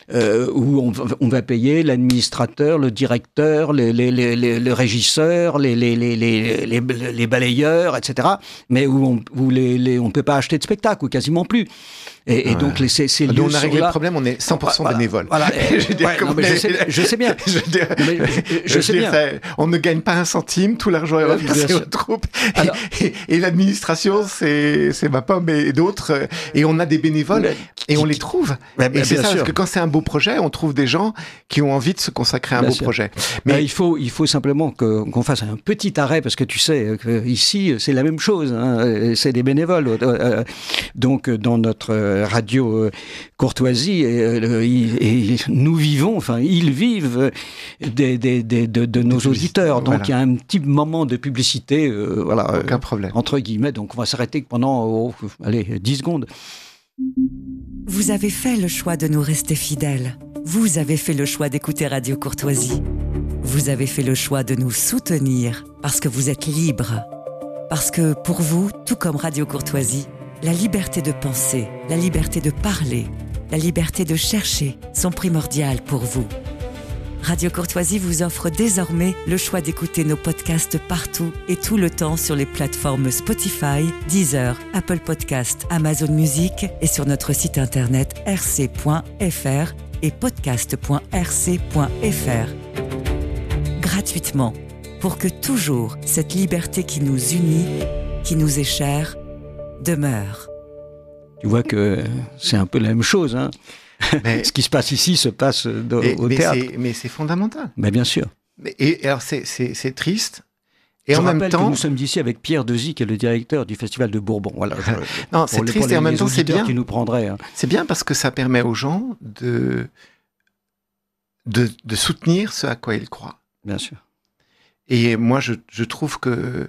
où on va payer l'administrateur, le directeur, le régisseur, les balayeurs, etc. Mais où on peut pas acheter de spectacle, ou quasiment plus. Et donc, ces lieux on a réglé le problème, on est 100% bénévole. Voilà. Je sais bien. Je sais bien. On ne gagne pas un centime, tout l'argent est reversé aux troupes. Et l'administration, c'est ma pomme et d'autres. Et on a des bénévoles et on les trouve. Et c'est ça, parce que quand c'est un beau projet, on trouve des gens qui ont envie de se consacrer à un beau projet. Mais il faut simplement qu'on fasse un petit arrêt, parce que tu sais ici c'est la même chose. Hein, c'est des bénévoles. Donc dans notre radio Courtoisie, et nous vivons, enfin ils vivent de nos auditeurs. Donc il y a un petit moment de publicité, voilà. Aucun problème. Entre guillemets. Donc on va s'arrêter pendant 10 secondes. Vous avez fait le choix de nous rester fidèles. Vous avez fait le choix d'écouter Radio Courtoisie. Vous avez fait le choix de nous soutenir parce que vous êtes libres. Parce que pour vous, tout comme Radio Courtoisie, la liberté de penser, la liberté de parler, la liberté de chercher sont primordiales pour vous. Radio Courtoisie vous offre désormais le choix d'écouter nos podcasts partout et tout le temps sur les plateformes Spotify, Deezer, Apple Podcasts, Amazon Music et sur notre site internet rc.fr et podcast.rc.fr. Gratuitement, pour que toujours cette liberté qui nous unit, qui nous est chère, demeure. Tu vois que c'est un peu la même chose, hein. Mais ce qui se passe ici se passe au théâtre. Mais c'est fondamental. Mais bien sûr. Et alors c'est triste. Et je en même temps, que nous sommes ici avec Pierre Dezy, qui est le directeur du Festival de Bourbon. Voilà. Non, c'est triste et en même temps c'est bien. Qui nous prendraient, hein. C'est bien parce que ça permet aux gens de soutenir ce à quoi ils croient. Bien sûr. Et moi, je trouve que,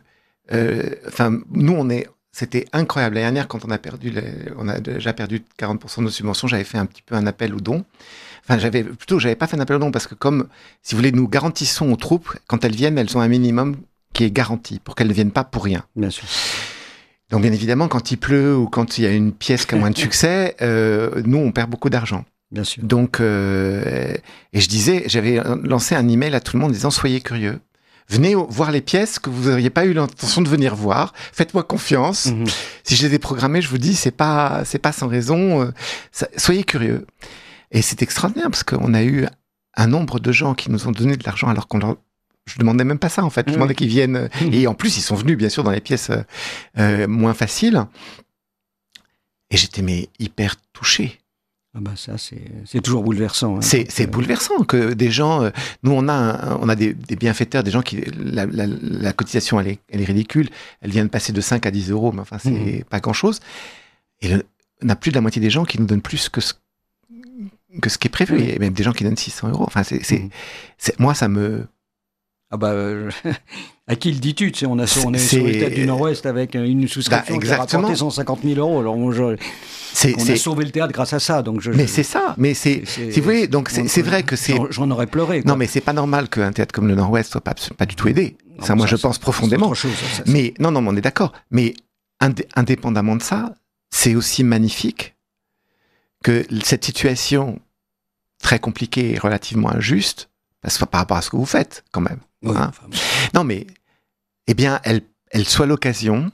nous, c'était incroyable. L'année dernière, quand on a déjà perdu 40% de nos subventions, j'avais fait un petit peu un appel aux dons. Enfin, j'avais pas fait un appel aux dons parce que comme, si vous voulez, nous garantissons aux troupes, quand elles viennent, elles ont un minimum qui est garanti pour qu'elles ne viennent pas pour rien. Bien sûr. Donc, bien évidemment, quand il pleut ou quand il y a une pièce qui a moins de succès, nous, on perd beaucoup d'argent. Bien sûr. Donc, et j'avais lancé un email à tout le monde disant, soyez curieux. Venez voir les pièces que vous n'auriez pas eu l'intention de venir voir. Faites-moi confiance. Mm-hmm. Si je les ai programmées, je vous dis, c'est pas sans raison. Soyez curieux. Et c'est extraordinaire parce qu'on a eu un nombre de gens qui nous ont donné de l'argent alors je demandais même pas ça, en fait. Je demandais qu'ils viennent. Et en plus, ils sont venus, bien sûr, dans les pièces moins faciles. Et j'étais hyper touché. Ah bah ça, c'est toujours bouleversant. Hein. C'est bouleversant que des gens... nous, on a des bienfaiteurs, des gens qui... La cotisation, elle est ridicule. Elle vient de passer de 5 à 10 euros, mais enfin, c'est pas grand-chose. Et on a plus de la moitié des gens qui nous donnent plus que ce qui est prévu. Et même des gens qui donnent 600 euros. Enfin, moi, ça me... Ah bah, à qui le dis-tu? Tu sais, on est sur les têtes du Nord-Ouest avec une souscription qui a rapporté 150 000 euros. Alors, on a sauvé le théâtre grâce à ça. Donc mais c'est ça. Mais si vous voulez, donc c'est vrai que c'est... J'en aurais pleuré, quoi. Non, mais c'est pas normal qu'un théâtre comme le Nord-Ouest soit pas du tout aidé. Non, ça, moi, je pense profondément. Mais non, on est d'accord. Mais indépendamment de ça, c'est aussi magnifique que cette situation très compliquée et relativement injuste, par rapport à ce que vous faites, quand même. Oui, hein. Non, mais, eh bien, elle soit l'occasion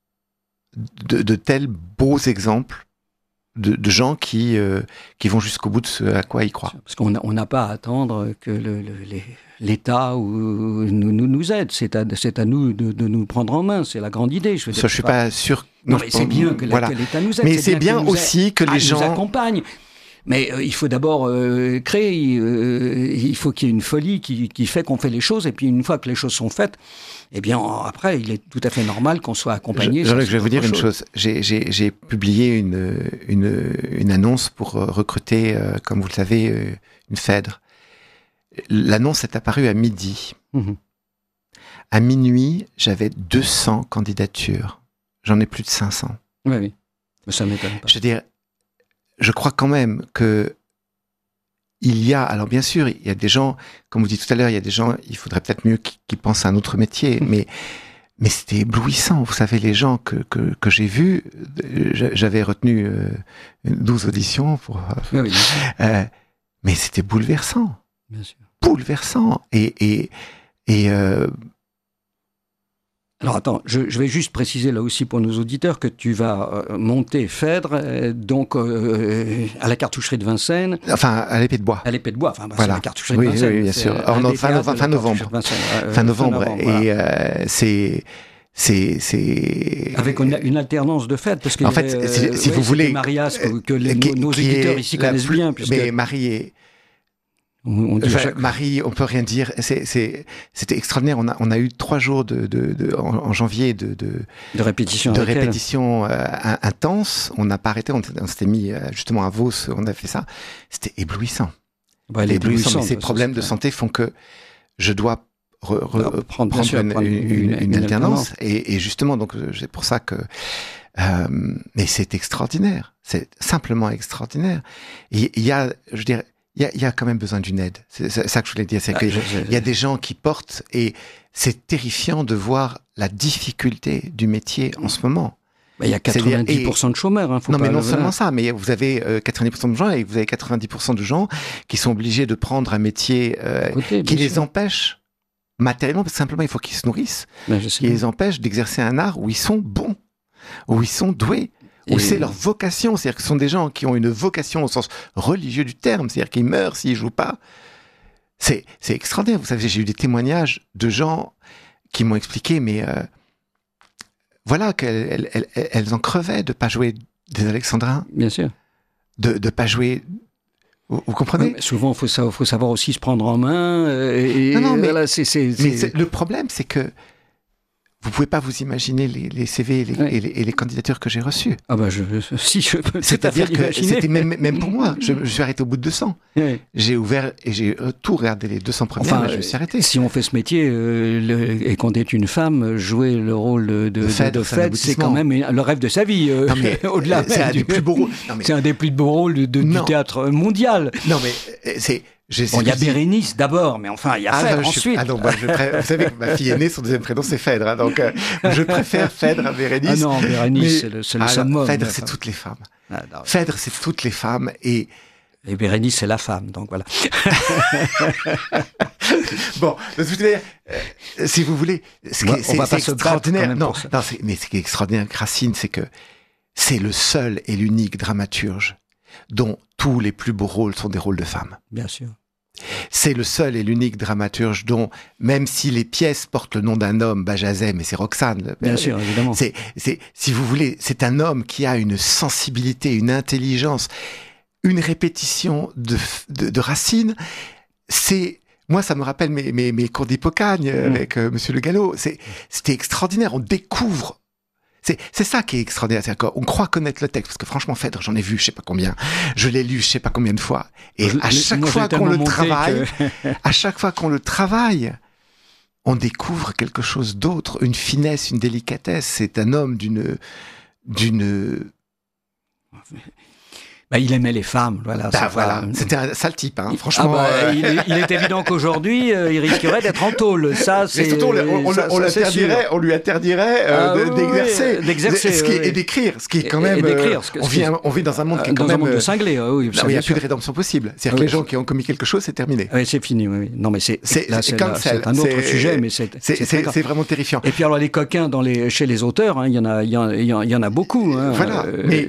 de tels beaux exemples de gens qui vont jusqu'au bout de ce à quoi ils croient. Parce qu'on n'a pas à attendre que l'État nous aide. C'est à nous de nous prendre en main. C'est la grande idée. Je suis pas sûr. Non, mais c'est bien que l'État nous aide. Mais c'est bien aussi que les gens nous accompagnent. Mais il faut d'abord créer, il faut qu'il y ait une folie qui fait qu'on fait les choses, et puis une fois que les choses sont faites, eh bien après, il est tout à fait normal qu'on soit accompagné. Je vais vous dire une chose, j'ai publié une annonce pour recruter, comme vous le savez, une Phèdre. L'annonce est apparue à midi. Mmh. À minuit, j'avais 200 candidatures. J'en ai plus de 500. Oui. Mais ça m'étonne pas. Je veux dire, je crois quand même que alors bien sûr, il y a des gens, comme vous dites tout à l'heure, il y a des gens, il faudrait peut-être mieux qu'ils pensent à un autre métier, mais c'était éblouissant. Vous savez, les gens que j'ai vus, j'avais retenu 12 auditions pour... Mais c'était bouleversant. Bien sûr. Bouleversant. Alors attends, je vais juste préciser là aussi pour nos auditeurs que tu vas monter Phèdre, donc à la cartoucherie de Vincennes. Enfin, à l'épée de bois. À l'épée de bois, enfin, voilà. C'est la cartoucherie de Vincennes. Oui, bien sûr. Fin novembre. Fin novembre. Et c'est avec une alternance de fêtes, parce que en fait, si vous voulez, Marias que nos auditeurs ici connaissent bien. Mais Marie est... Marie, on peut rien dire. C'était extraordinaire. On a eu 3 jours en janvier de répétition intense. On n'a pas arrêté. On s'était mis justement à Vos. On a fait ça. C'était éblouissant. Éblouissant. Mais ces problèmes de santé font que je dois prendre une alternance. Et justement, donc c'est pour ça que. Mais c'est extraordinaire. C'est simplement extraordinaire. Il y a, je dirais. Il y a quand même besoin d'une aide. C'est ça que je voulais dire. C'est qu'il y a des gens qui portent, et c'est terrifiant de voir la difficulté du métier en ce moment. Il y a 90% de chômeurs. Non, mais non seulement ça, mais vous avez 90% de gens, et vous avez 90% de gens qui sont obligés de prendre un métier qui les empêche matériellement, parce que simplement il faut qu'ils se nourrissent, qui les empêche d'exercer un art où ils sont bons, où ils sont doués. Ou c'est leur vocation, c'est-à-dire que ce sont des gens qui ont une vocation au sens religieux du terme, c'est-à-dire qu'ils meurent s'ils jouent pas. C'est extraordinaire. Vous savez, j'ai eu des témoignages de gens qui m'ont expliqué, mais voilà, qu'elles en crevaient de pas jouer des alexandrins. Bien sûr. De pas jouer. Vous comprenez ? Oui, souvent, il faut savoir aussi se prendre en main. Non, mais voilà, le problème, c'est que vous pouvez pas vous imaginer les CV et les candidatures que j'ai reçues. Ah bah si je peux. C'est-à-dire que c'était même pour moi. Je suis arrêté au bout de 200. Oui. J'ai ouvert et j'ai tout regardé les 200 premières. Je me suis arrêté. Si on fait ce métier et qu'on est une femme, jouer le rôle de Phèdre, c'est quand même le rêve de sa vie. Au-delà. C'est un des plus beaux rôles. C'est un des plus beaux rôles du théâtre mondial. Non mais c'est. Il y a Bérénice d'abord, mais enfin, il y a Phèdre ensuite. Vous savez que ma fille aînée, son deuxième prénom, c'est Phèdre. Hein, donc, je préfère Phèdre à Bérénice. Ah non, Bérénice, c'est le summum. Phèdre, c'est toutes les femmes. Phèdre, c'est toutes les femmes. Et Bérénice, c'est la femme. Donc voilà. Bon, si vous voulez, c'est extraordinaire. Mais ce qui est extraordinaire avec Racine, c'est que c'est le seul et l'unique dramaturge dont tous les plus beaux rôles sont des rôles de femmes. Bien sûr. C'est le seul et l'unique dramaturge dont, même si les pièces portent le nom d'un homme, Bajazet, mais c'est Roxane. Bien sûr, évidemment. Si vous voulez, c'est un homme qui a une sensibilité, une intelligence, une répétition de Racine. Moi, ça me rappelle mes cours d'Hippocagne avec Monsieur Le Gallo. C'était extraordinaire. On découvre. C'est ça qui est extraordinaire. C'est-à-dire qu'on croit connaître le texte, parce que franchement, Phèdre, j'en ai vu je sais pas combien. Je l'ai lu je sais pas combien de fois. Et à chaque fois qu'on le travaille, on découvre quelque chose d'autre, une finesse, une délicatesse. C'est un homme d'une il aimait les femmes, voilà. Voilà. C'était un sale type, hein, franchement. Il est évident qu'aujourd'hui, il risquerait d'être en taulle. Ça, c'est. Surtout, on lui interdirait d'exercer et d'écrire, ce qui est quand même. On vit dans un monde qui est quand même. Dans un monde de cinglés, oui. Il n'y a plus de rédemption possible. C'est-à-dire que les gens qui ont commis quelque chose, c'est terminé. Oui, c'est fini. Oui. Non, mais c'est un autre sujet, mais c'est vraiment terrifiant. Et puis alors les coquins chez les auteurs, il y en a beaucoup. Voilà.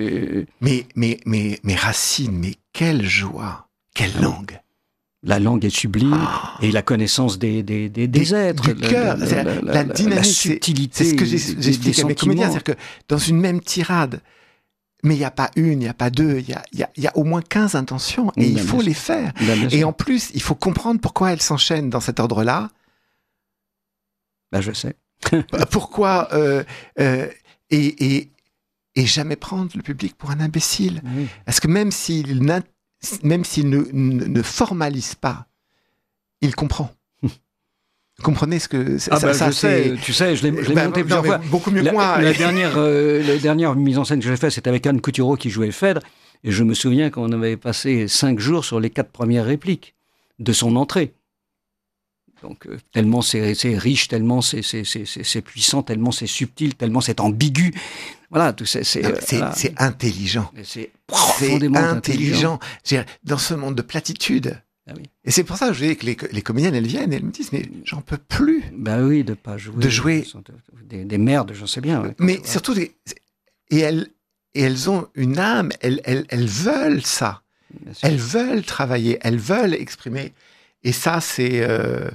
Mais Racine, mais quelle joie, quelle langue. La langue est sublime et la connaissance des êtres. Du cœur, la dynamique, la subtilité. C'est ce que j'explique à mes comédiens, c'est-à-dire que dans une même tirade, mais il n'y a pas une, il n'y a pas deux, il y a au moins 15 intentions et il faut les faire. Et en plus, il faut comprendre pourquoi elles s'enchaînent dans cet ordre-là. Je sais. Pourquoi et jamais prendre le public pour un imbécile. Oui. Parce que même s'il ne formalise pas, il comprend. Vous comprenez ce que tu sais, je l'ai monté plusieurs fois. Beaucoup mieux que moi. La dernière mise en scène que j'ai faite, c'était avec Anne Coutureau qui jouait Phèdre. Et je me souviens qu'on avait passé 5 jours sur les 4 premières répliques de son entrée. Donc tellement c'est riche, tellement c'est puissant, tellement c'est subtil, tellement c'est ambigu. Voilà, c'est intelligent. C'est profondément intelligent. Dans ce monde de platitude. Ah oui. Et c'est pour ça que je dis que les comédiennes, elles viennent et elles me disent, mais j'en peux plus. Ben oui, de pas jouer. De jouer. Des merdes, j'en sais bien. Ouais, mais surtout, elles ont une âme, elles veulent ça. Elles veulent travailler, elles veulent exprimer. Et ça, c'est...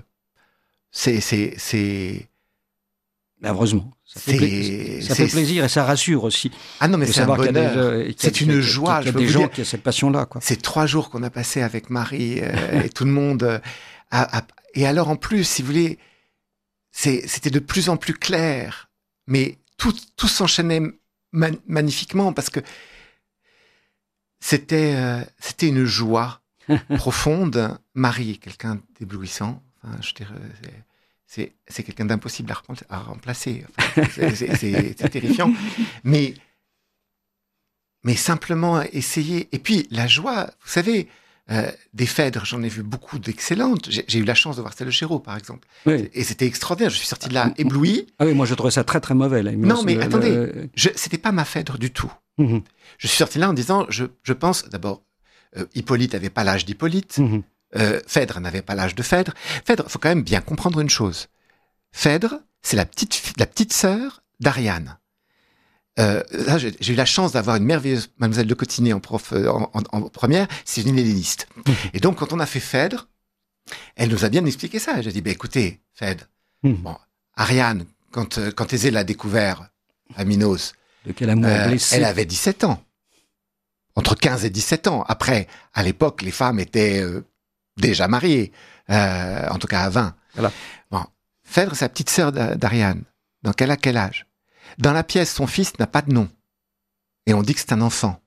Heureusement. Ça fait plaisir et ça rassure aussi. Ah non, mais c'est un bonheur. C'est une joie. Il y a des gens qui ont cette passion-là, quoi. C'est 3 jours qu'on a passé avec Marie et tout le monde. Et alors, en plus, si vous voulez, c'était de plus en plus clair. Mais tout s'enchaînait magnifiquement parce que c'était une joie profonde. Marie est quelqu'un d'éblouissant. Enfin, je dirais, c'est quelqu'un d'impossible à remplacer. Enfin, c'est terrifiant. Mais simplement essayer. Et puis, la joie, vous savez, des Phèdre, j'en ai vu beaucoup d'excellentes. J'ai eu la chance de voir celle de Chéreau, par exemple. Oui. Et c'était extraordinaire. Je suis sorti de là ébloui. Ah oui, moi, je trouvais ça très, très mauvais. Là. Non, mais attendez, c'était pas ma Phèdre du tout. Mm-hmm. Je suis sorti de là en disant, je pense, d'abord, Hippolyte n'avait pas l'âge d'Hippolyte. Mm-hmm. Phèdre n'avait pas l'âge de Phèdre. Phèdre, faut quand même bien comprendre une chose. Phèdre, c'est la petite sœur d'Ariane. Là, j'ai eu la chance d'avoir une merveilleuse mademoiselle de Cotigny en prof en première. C'est une helléniste. Et donc, quand on a fait Phèdre, elle nous a bien expliqué ça. J'ai dit, écoutez, Phèdre, bon, Ariane, quand Thésée l'a découvert à Minos, de quel amour blessé. Elle avait 17 ans. Entre 15 et 17 ans. Après, à l'époque, les femmes étaient déjà mariées, en tout cas à 20. Voilà. Bon, Phèdre, c'est la petite sœur d'Ariane. Donc, elle a quel âge? Dans la pièce, son fils n'a pas de nom. Et on dit que c'est un enfant.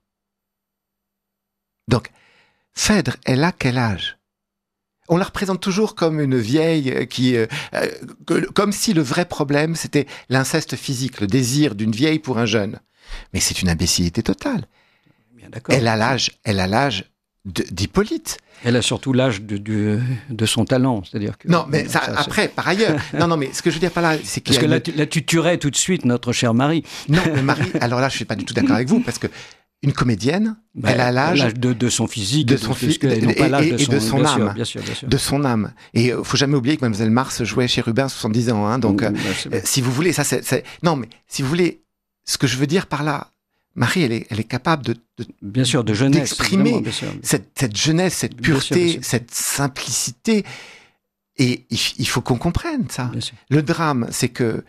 Donc, Phèdre, elle a quel âge? On la représente toujours comme une vieille comme si le vrai problème, c'était l'inceste physique, le désir d'une vieille pour un jeune. Mais c'est une imbécilité totale. Bien d'accord. Elle a l'âge d'Hippolyte. Elle a surtout l'âge de son talent, c'est-à-dire que... Non, mais après, par ailleurs... Non, mais ce que je veux dire par là, c'est qu'il Parce que là, tu tuerais tout de suite notre chère Marie. Non, mais Marie, alors là, je suis pas du tout d'accord avec vous, parce que une comédienne, elle a l'âge de son physique, et de son âme, bien sûr. De son âme. Et faut jamais oublier que Mademoiselle Mars jouait chez Rubens 70 ans, hein, donc si vous voulez, ça c'est... Non, mais si vous voulez, ce que je veux dire par là, Marie, elle est capable bien sûr, de jeunesse, d'exprimer cette jeunesse, cette pureté, bien sûr. Cette simplicité. Et il faut qu'on comprenne ça. Le drame, c'est que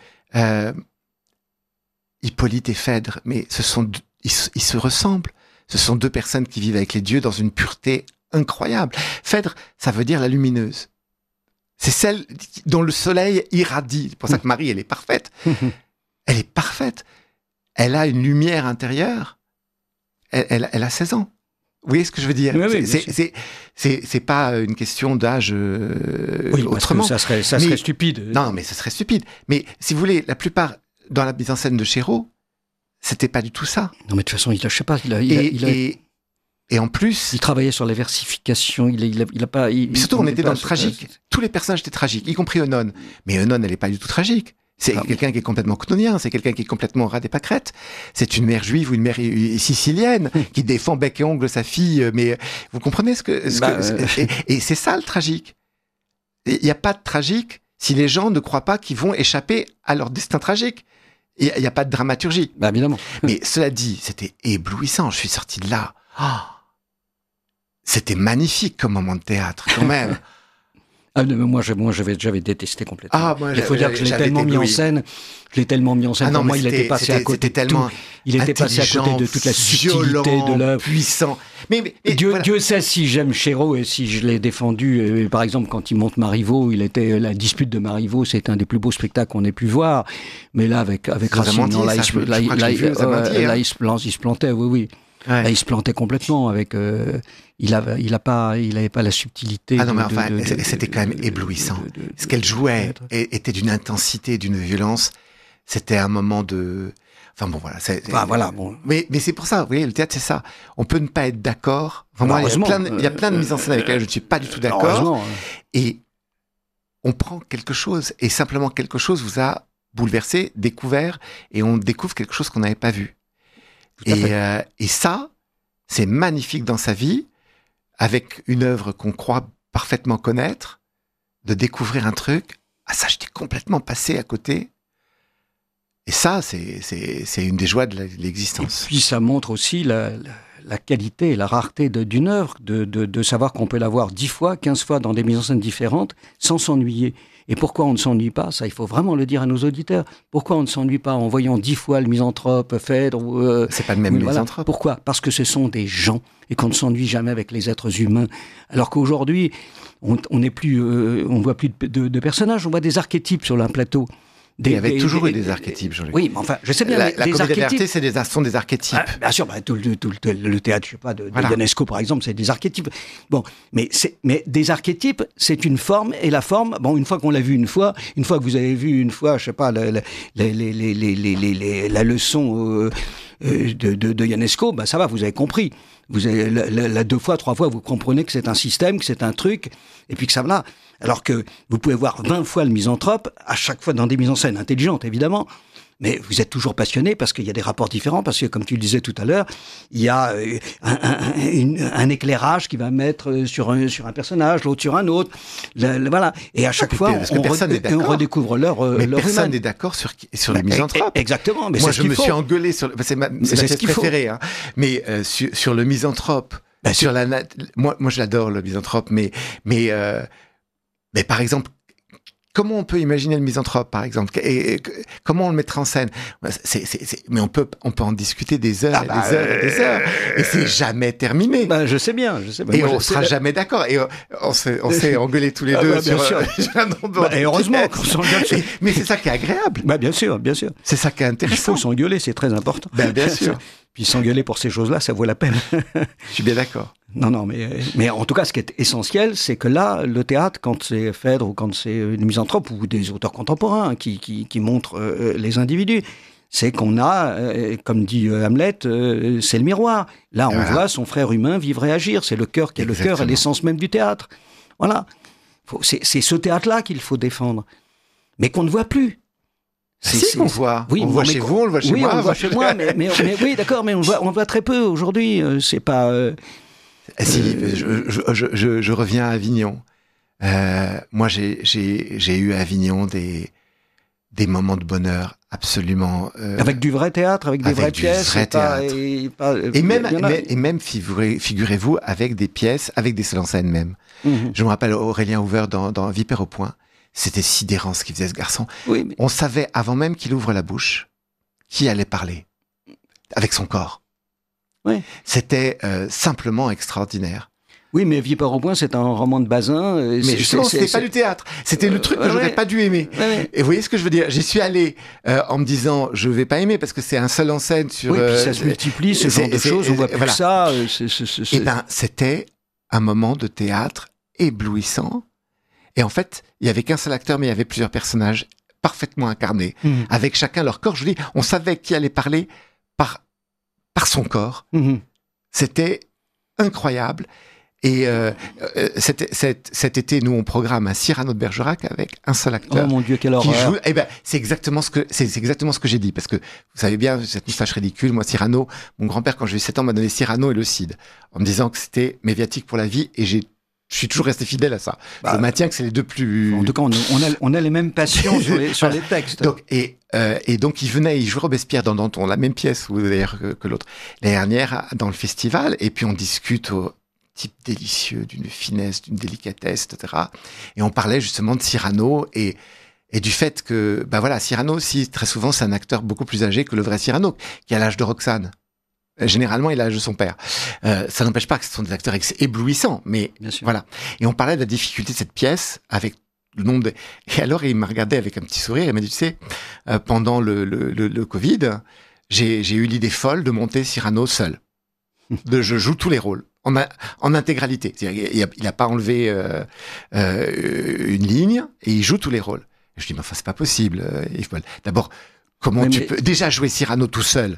Hippolyte et Phèdre, mais ils se ressemblent. Ce sont 2 personnes qui vivent avec les dieux dans une pureté incroyable. Phèdre, ça veut dire la lumineuse. C'est celle dont le soleil irradie. C'est pour ça que Marie, elle est parfaite. Elle est parfaite. Elle a une lumière intérieure. Elle a 16 ans. Vous voyez ce que je veux dire? Oui, c'est pas une question d'âge autrement. Ça serait stupide. Non, mais ça serait stupide. Mais si vous voulez, la plupart, dans la mise en scène de Chéreau, c'était pas du tout ça. Non, mais de toute façon, je sais pas, et en plus... Il travaillait sur la versification, il a pas... Mais surtout, on était dans le tragique. Tous les personnages étaient tragiques, y compris Œnone. Mais Œnone, elle est pas du tout tragique. C'est quelqu'un qui est complètement cnonien, c'est quelqu'un qui est complètement ras des pâquerettes. C'est une mère juive ou une mère sicilienne qui défend bec et ongle sa fille. Mais vous comprenez et c'est ça le tragique. Il n'y a pas de tragique si les gens ne croient pas qu'ils vont échapper à leur destin tragique. Il n'y a pas de dramaturgie. Évidemment. Mais cela dit, c'était éblouissant. Je suis sorti de là. C'était magnifique comme moment de théâtre, quand même. Moi, j'avais détesté complètement. Il faut dire que je l'ai tellement mis en scène. Non, moi, il était passé à côté de tout. Il était passé à côté de toute la subtilité de l'œuvre. Puissant. Mais Dieu sait si j'aime Chéreau et si je l'ai défendu. Par exemple, quand il monte Marivaux, la dispute de Marivaux, c'est un des plus beaux spectacles qu'on ait pu voir. Mais là, avec Racine, il se plantait, oui. Ouais. Là, il se plantait complètement avec. Il avait pas la subtilité. Ah non, mais enfin, c'était quand même éblouissant. Ce qu'elle jouait était d'une intensité, d'une violence. C'était un moment de. Enfin bon, voilà. Mais c'est pour ça. Vous voyez, le théâtre, c'est ça. On peut ne pas être d'accord. Enfin, moi, il y a plein de mises en scène avec lesquelles je ne suis pas du tout d'accord. on prend quelque chose et simplement quelque chose vous a bouleversé, découvert, et on découvre quelque chose qu'on n'avait pas vu. Et ça, c'est magnifique dans sa vie, avec une œuvre qu'on croit parfaitement connaître, de découvrir un truc. Ah, ça, j'étais complètement passé à côté. Et ça, c'est une des joies de l'existence. Et puis, ça montre aussi la qualité et la rareté d'une œuvre, de savoir qu'on peut la voir 10 fois, 15 fois dans des mises en scène différentes, sans s'ennuyer. Et pourquoi on ne s'ennuie pas? Ça, il faut vraiment le dire à nos auditeurs. Pourquoi on ne s'ennuie pas en voyant 10 fois le Misanthrope, Phèdre c'est pas le même Misanthrope. Pourquoi? Parce que ce sont des gens et qu'on ne s'ennuie jamais avec les êtres humains. Alors qu'aujourd'hui, on voit plus de personnages, on voit des archétypes sur un plateau. Il y avait toujours eu des archétypes, Jean-Luc. Oui, mais enfin, je sais bien. La comédie d'arte, sont des archétypes. Ah, bien sûr, tout le théâtre, je sais pas, de Ionesco, par exemple, c'est des archétypes. Bon, mais des archétypes, c'est une forme, et la forme, bon, une fois qu'on l'a vu une fois que vous avez vu une fois, je sais pas, la leçon de Ionesco, bah ça va, vous avez compris. Vous avez la 2 fois, 3 fois, vous comprenez que c'est un système, que c'est un truc, et puis que ça va là. Alors que vous pouvez voir 20 fois le Misanthrope, à chaque fois dans des mises en scène intelligentes, évidemment, mais vous êtes toujours passionné parce qu'il y a des rapports différents, parce que, comme tu le disais tout à l'heure, il y a un éclairage qui va mettre sur un personnage, l'autre sur un autre, voilà. Et à chaque fois, on redécouvre leur personne n'est d'accord sur les Misanthropes. Exactement. Mais moi, je me suis engueulé sur... C'est ma pièce préférée, hein. Mais sur le Misanthrope, moi, je l'adore, le Misanthrope, mais par exemple, comment on peut imaginer le Misanthrope, par exemple, et comment on le mettra en scène? Mais on peut en discuter des heures, des heures, et c'est jamais terminé. Je sais bien. Et on sera jamais d'accord. Et on s'est engueulés tous les deux sur un nombre et heureusement qu'on s'engueule. Mais c'est ça qui est agréable. Bien sûr. C'est ça qui est intéressant. Il faut s'engueuler, c'est très important. Bien sûr. Puis s'engueuler pour ces choses-là, ça vaut la peine. Je suis bien d'accord. Non, mais en tout cas, ce qui est essentiel, c'est que là, le théâtre, quand c'est Phèdre ou quand c'est une Misanthrope ou des auteurs contemporains qui montrent les individus, c'est qu'on a, comme dit Hamlet, c'est le miroir. Là, on voit son frère humain vivre et agir. C'est le cœur qui est le cœur et l'essence même du théâtre. Voilà. C'est ce théâtre-là qu'il faut défendre, mais qu'on ne voit plus. C'est qu'on voit. Oui, on le voit chez vous, on le voit chez moi. Oui, on le voit chez moi, mais oui, d'accord, mais on le voit très peu aujourd'hui. C'est pas. Si, je reviens à Avignon. Moi, j'ai eu à Avignon des moments de bonheur absolument. Avec du vrai théâtre, avec des vraies pièces. Vrai théâtre. Et même figurez-vous, avec des pièces, avec des seuls en scène même. Mm-hmm. Je me rappelle Aurélien Hoover dans Vipère au point. C'était sidérant ce qu'il faisait, ce garçon. Oui, mais... On savait, avant même qu'il ouvre la bouche, qui allait parler. Avec son corps. Oui. C'était simplement extraordinaire. Oui, mais Vipère au point, c'est un roman de Bazin. Mais justement, c'était pas du théâtre. C'était le truc que j'aurais pas dû aimer. Ouais. Et vous voyez ce que je veux dire? J'y suis allé en me disant, je vais pas aimer parce que c'est un seul en scène sur... Oui, puis ça se multiplie, ce genre de choses. On voit plus que ça. Eh ben, c'était un moment de théâtre éblouissant. Et en fait, il y avait qu'un seul acteur, mais il y avait plusieurs personnages parfaitement incarnés, avec chacun leur corps. Je dis, on savait qui allait parler par son corps. C'était incroyable. Et cet été, nous, on programme un Cyrano de Bergerac avec un seul acteur. Oh mon Dieu, quelle horreur. Eh ben, c'est exactement ce que j'ai dit. Parce que, vous savez bien, cette moustache ridicule, moi, Cyrano, mon grand-père, quand j'ai eu 7 ans, m'a donné Cyrano et le Cid. En me disant que c'était médiatique pour la vie, et je suis toujours resté fidèle à ça. Je maintiens que c'est les deux plus... En tout cas, on a les mêmes passions sur les textes. Donc, et donc, il jouait Robespierre dans Danton, la même pièce, ou d'ailleurs que l'autre, l'année dernière, dans le festival, et puis on discute au type délicieux, d'une finesse, d'une délicatesse, etc. Et on parlait justement de Cyrano, et du fait que, Cyrano aussi, très souvent, c'est un acteur beaucoup plus âgé que le vrai Cyrano, qui a l'âge de Roxane. Généralement, il a l'âge de son père. Ça n'empêche pas que ce sont des acteurs éblouissants, mais voilà. Et on parlait de la difficulté de cette pièce avec le nombre de... Et alors, il m'a regardé avec un petit sourire et il m'a dit, tu sais, pendant le Covid, j'ai eu l'idée folle de monter Cyrano seul. Je joue tous les rôles. En intégralité. C'est-à-dire, il a pas enlevé une ligne et il joue tous les rôles. Et je dis, mais enfin, c'est pas possible. D'abord, comment tu peux déjà jouer Cyrano tout seul?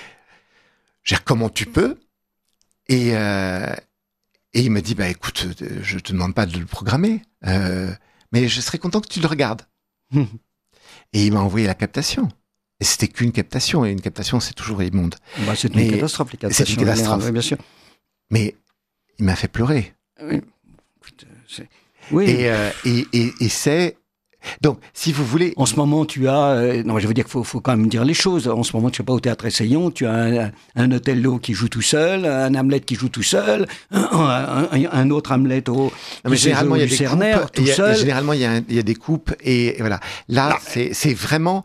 Comment tu peux? Et il me dit, écoute, je te demande pas de le programmer, mais mais je serais content que tu le regardes. Et il m'a envoyé la captation. Et c'était qu'une captation, et une captation, c'est toujours immonde. C'est une catastrophe, les captations. C'est une catastrophe. Oui, bien sûr. Mais il m'a fait pleurer. Oui. Oui. Et c'est... Donc, si vous voulez... En ce moment, tu as... non, je veux dire qu'il faut quand même dire les choses. En ce moment, tu sais pas, au Théâtre Essayons, tu as un Othello qui joue tout seul, un Hamlet qui joue tout seul, un autre Hamlet généralement, il y a des Cerner, coupes, tout seul. Généralement, il y a des coupes, et voilà. Là, c'est vraiment...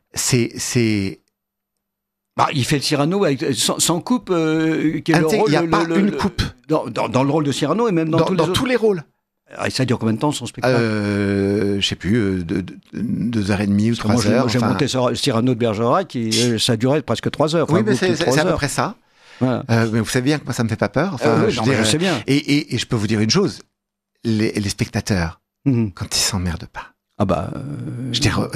il fait le Cyrano sans coupe. Il n'y a pas une coupe. Dans le rôle de Cyrano et même dans tous les rôles. Et ça dure combien de temps son spectacle? Je sais plus, 2h30 ou 3 heures. J'ai monté Cyrano de Bergerac et ça durait presque 3 heures. Oui, mais c'est à peu près ça. Voilà. Mais vous savez bien que moi, ça me fait pas peur. Je sais bien. Et je peux vous dire une chose, les spectateurs, quand ils s'emmerdent pas. Je veux dire,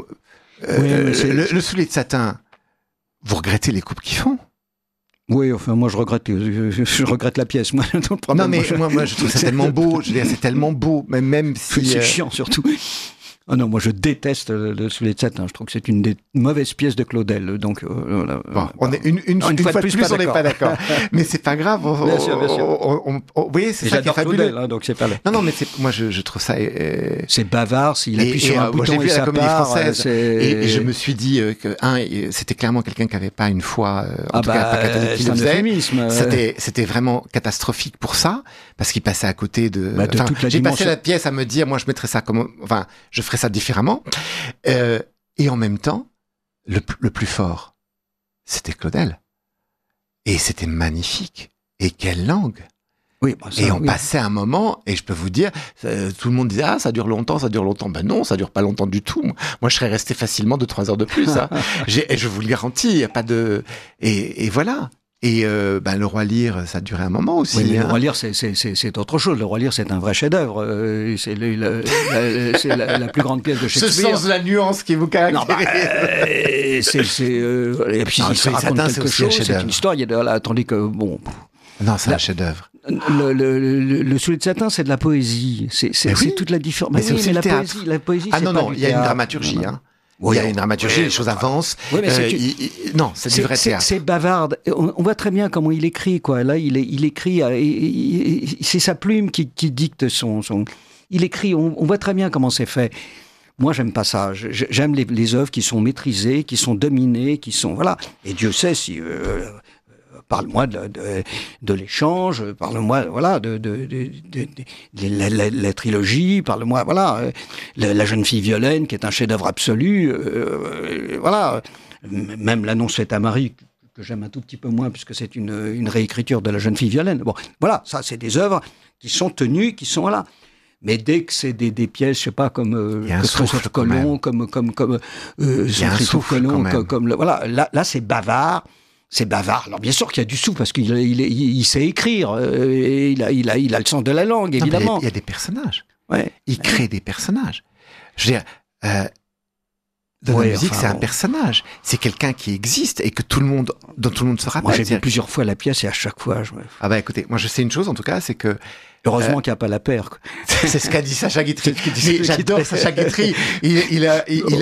le soulier de satin, vous regrettez les coupes qu'ils font? Oui, enfin, moi, je regrette la pièce. Moi, non, mais moi, je trouve ça tellement beau. Je veux dire, c'est tellement beau, même si... C'est chiant, surtout. Ah non, moi je déteste le Soulier de satin. Je trouve que c'est une des mauvaises pièces de Claudel. Donc, voilà. Bon, on est une fois de plus, on n'est pas d'accord. Mais c'est pas grave. Bien sûr. Vous voyez, c'est ça qui est fabuleux. Claudel, donc c'est pas. Non, mais moi je trouve ça. C'est bavard. S'il appuie sur un bouton et ça part. J'ai vu la Comédie Française et je me suis dit que c'était clairement quelqu'un qui n'avait pas une foi, en tout cas pas catholique, qui le faisait. C'était vraiment catastrophique pour ça, parce qu'il passait à côté de. J'ai passé la pièce à me dire, moi je mettrais ça comme, enfin, je ferais ça différemment. Et en même temps, le plus fort, c'était Claudel. Et c'était magnifique. Et quelle langue! Oui, et on passait un moment, et je peux vous dire, tout le monde disait, ça dure longtemps. Ben non, ça dure pas longtemps du tout. Moi, je serais resté facilement 2-3 heures de plus. Et je vous le garantis, il n'y a pas de... Et voilà. Et le Roi Lear, ça a duré un moment aussi. Oui, mais le Roi Lear, c'est autre chose. Le Roi Lear, c'est un vrai chef-d'œuvre. C'est la plus grande pièce de Shakespeare. Ce sens de la nuance qui vous caractérise. Et puis, il se raconte quelque chose. C'est une histoire. Tandis que, bon... Non, c'est un chef-d'œuvre. Le Soulier de satin, c'est de la poésie. C'est toute la différence. Mais c'est aussi le théâtre. La poésie, c'est non, il y a une dramaturgie, il y a une dramaturgie, les choses avancent. Oui, mais non, c'est du vrai théâtre. C'est bavarde. On voit très bien comment il écrit, quoi. Là, il écrit. C'est sa plume qui dicte son. Il écrit. On voit très bien comment c'est fait. Moi, j'aime pas ça. J'aime les œuvres qui sont maîtrisées, qui sont dominées, qui sont voilà. Et Dieu sait si. Parle-moi de l'échange, parle-moi voilà de la trilogie, parle-moi voilà la jeune fille Violaine qui est un chef-d'œuvre absolu, voilà, même l'annonce faite à Marie que j'aime un tout petit peu moins puisque c'est une réécriture de la jeune fille Violaine. Bon, voilà, ça c'est des œuvres qui sont tenues, qui sont là. Mais dès que c'est des pièces, je sais pas, comme Christophe Colomb, comme Christophe Colomb, comme voilà, là c'est bavard. C'est bavard. Alors bien sûr qu'il y a du souffle parce qu'il sait écrire. Et il a le sens de la langue, évidemment. Il y a des personnages. Ouais. Il crée des personnages. Je veux dire, dans la musique, c'est un personnage. C'est quelqu'un qui existe et dont tout le monde se rappelle. Moi, j'ai vu plusieurs fois la pièce et à chaque fois... écoutez, moi je sais une chose en tout cas, c'est que... Heureusement qu'il n'y a pas la paire. C'est ce qu'a dit Sacha Guitry. Mais j'adore Sacha Guitry. Il a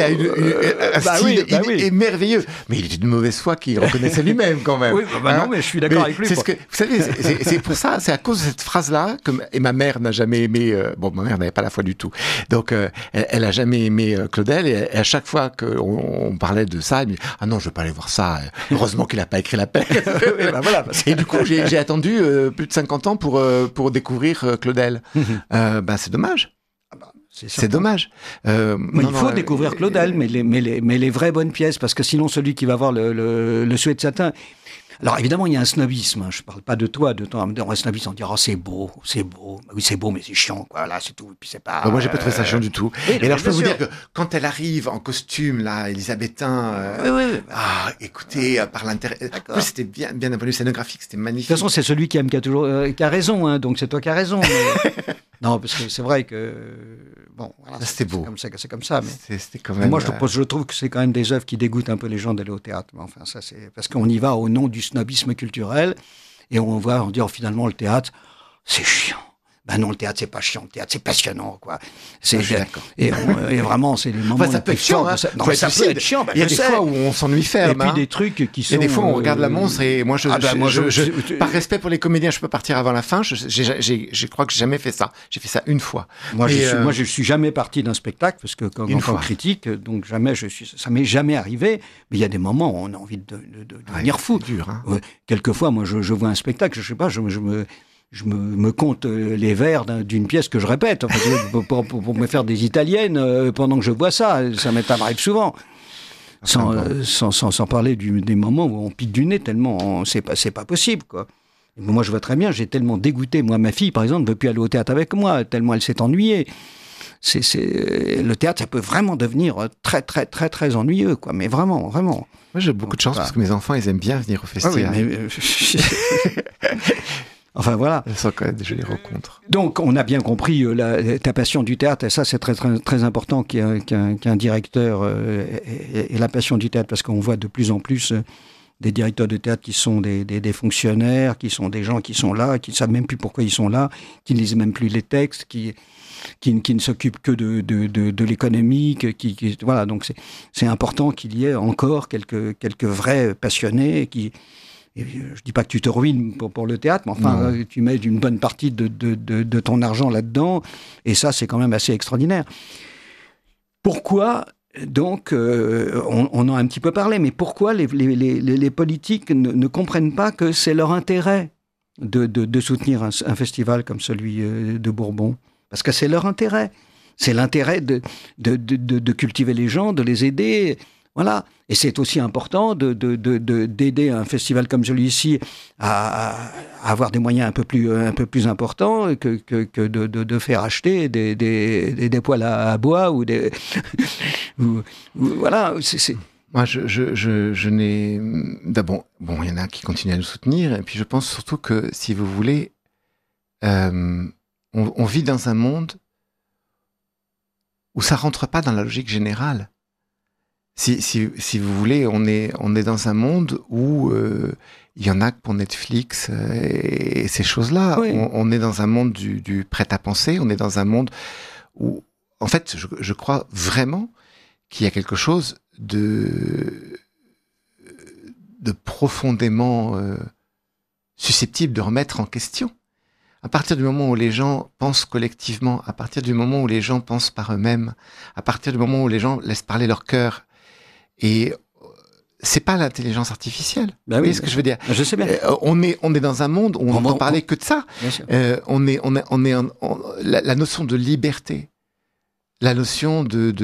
un style merveilleux. Mais il est d'une mauvaise foi qu'il reconnaissait lui-même quand même. Oui, non, mais je suis d'accord avec lui. Vous savez, c'est pour ça, c'est à cause de cette phrase-là, et ma mère n'a jamais aimé, ma mère n'avait pas la foi du tout. Donc, elle a jamais aimé Claudel, et à chaque fois qu'on parlait de ça, elle me dit, ah non, je veux pas aller voir ça. Heureusement qu'il n'a pas écrit la paire. Voilà. Et du coup, j'ai attendu plus de 50 ans pour découvrir Claudel. C'est dommage. C'est dommage. Il faut découvrir Claudel, mais les vraies bonnes pièces, parce que sinon celui qui va voir le Soulier de satin... Alors évidemment, il y a un snobisme. Je parle pas de toi. Dans un snobisme, on dit c'est beau. Oui, c'est beau, mais c'est chiant, quoi. Là, c'est tout. Et puis c'est pas. Moi, j'ai pas trouvé ça chiant du tout. Et alors, je peux vous dire que quand elle arrive en costume, là, élisabétain. Écoutez, par l'intérieur. En plus, c'était bien d'un point de vue scénographique, c'était magnifique. De toute façon, c'est celui qui aime qui a raison, hein. Donc c'est toi qui as raison. Mais... non, parce que c'est vrai que bon, voilà, c'était beau. C'est comme ça. Mais c'était quand même. Moi, je trouve que c'est quand même des œuvres qui dégoûtent un peu les gens d'aller au théâtre. Mais enfin, ça c'est parce qu'on y va au nom du snobisme culturel et on dit finalement le théâtre, c'est chiant. Ben non, le théâtre, c'est pas chiant. Le théâtre, c'est passionnant, quoi. Je suis d'accord. Et vraiment, c'est les moments. Ça peut être chiant, hein. Non, mais ça peut être chiant. Il y a des fois où on s'ennuie ferme. Et puis des trucs qui sont. Et des fois, on regarde la monstre et moi, par respect pour les comédiens, je peux partir avant la fin. Je crois que j'ai jamais fait ça. J'ai fait ça une fois. Moi, je suis jamais parti d'un spectacle parce que quand on critique, donc jamais ça m'est jamais arrivé. Mais il y a des moments où on a envie de devenir fou. C'est dur, hein. Quelquefois, moi, je vois un spectacle, je sais pas, je me compte les vers d'une pièce que je répète pour me faire des italiennes pendant que je vois ça. Ça m'arrive souvent. Sans parler des moments où on pique du nez tellement c'est pas possible, quoi. Moi, je vois très bien, j'ai tellement dégoûté. Moi, ma fille, par exemple, ne veut plus aller au théâtre avec moi, tellement elle s'est ennuyée. Le théâtre, ça peut vraiment devenir très, très, très, très ennuyeux, quoi. Mais vraiment, vraiment. Moi, j'ai beaucoup de chance parce que mes enfants, ils aiment bien venir au festival. Ah oui, enfin, voilà. Ce sont quand même des jolies rencontres. Donc, on a bien compris ta passion du théâtre, et ça, c'est très, très, très important qu'un directeur ait la passion du théâtre, parce qu'on voit de plus en plus des directeurs de théâtre qui sont des fonctionnaires, qui sont des gens qui sont là, qui ne savent même plus pourquoi ils sont là, qui ne lisent même plus les textes, qui ne s'occupent que de l'économie, voilà. Donc, c'est important qu'il y ait encore quelques vrais passionnés qui... Et je dis pas que tu te ruines pour le théâtre, mais enfin, tu mets une bonne partie de ton argent là-dedans, et ça, c'est quand même assez extraordinaire. Pourquoi, donc, on en a un petit peu parlé, mais pourquoi les politiques ne comprennent pas que c'est leur intérêt de soutenir un festival comme celui de Bourbon? Parce que c'est leur intérêt. C'est l'intérêt de cultiver les gens, de les aider. Voilà. Et c'est aussi important d'aider un festival comme celui-ci à avoir des moyens un peu plus importants que de faire acheter des poêles à bois ou des... voilà. Moi, je n'ai... D'abord, bon, il y en a qui continuent à nous soutenir. Et puis, je pense surtout que, si vous voulez, on vit dans un monde où ça rentre pas dans la logique générale. Si vous voulez, on est dans un monde où il y en a que pour Netflix et ces choses-là. Oui. On est dans un monde du prêt-à-penser. On est dans un monde où, en fait, je crois vraiment qu'il y a quelque chose de profondément susceptible de remettre en question. À partir du moment où les gens pensent collectivement, à partir du moment où les gens pensent par eux-mêmes, à partir du moment où les gens laissent parler leur cœur. Et c'est pas l'intelligence artificielle. Ben vous voyez ce que je veux dire? Je sais bien. On est dans un monde où on n'entend parler que de ça. La notion de liberté, la notion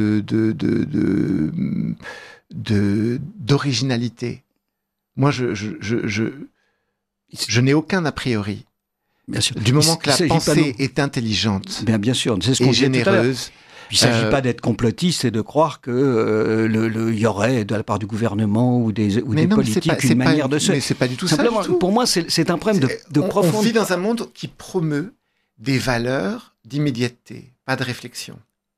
d'originalité. Moi, je n'ai aucun a priori. Bien sûr. Du moment que la pensée est intelligente, bien sûr, c'est ce qu'on et généreuse. Il ne s'agit pas d'être complotiste et de croire que y aurait de la part du gouvernement ou des politiques une manière de se... Mais c'est pas du tout simplement, ça. Du tout. Pour moi, c'est un problème de profondeur. On vit dans un monde qui promeut des valeurs d'immédiateté, pas de réflexion.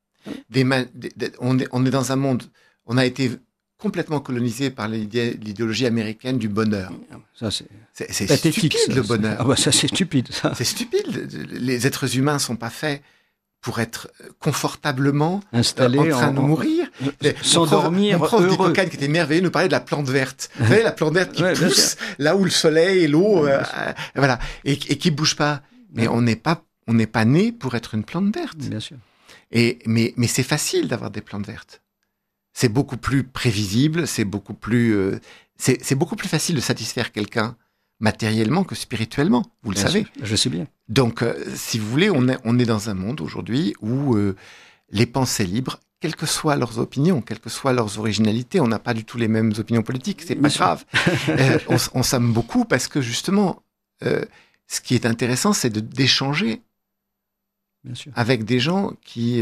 On est dans un monde... On a été complètement colonisé par l'idéologie américaine du bonheur. Ça, c'est stupide, le bonheur. Ah bah ça, c'est stupide, ça. C'est stupide. Les êtres humains sont pas faits pour être confortablement installés en train de mourir. S'endormir Mon prof heureux. d'Hippocane, qui était merveilleux, nous parlait de la plante verte. Vous savez, la plante verte qui pousse là où le soleil et l'eau, voilà, et qui bouge pas. Mais on n'est pas né pour être une plante verte. Bien sûr. Mais c'est facile d'avoir des plantes vertes. C'est beaucoup plus prévisible, c'est beaucoup plus facile de satisfaire quelqu'un matériellement que spirituellement, vous le savez. Je sais bien. Donc, si vous voulez, on est dans un monde aujourd'hui où les pensées libres, quelles que soient leurs opinions, quelles que soient leurs originalités, on n'a pas du tout les mêmes opinions politiques, c'est pas grave. On s'aime beaucoup parce que justement, ce qui est intéressant, c'est d'échanger avec des gens qui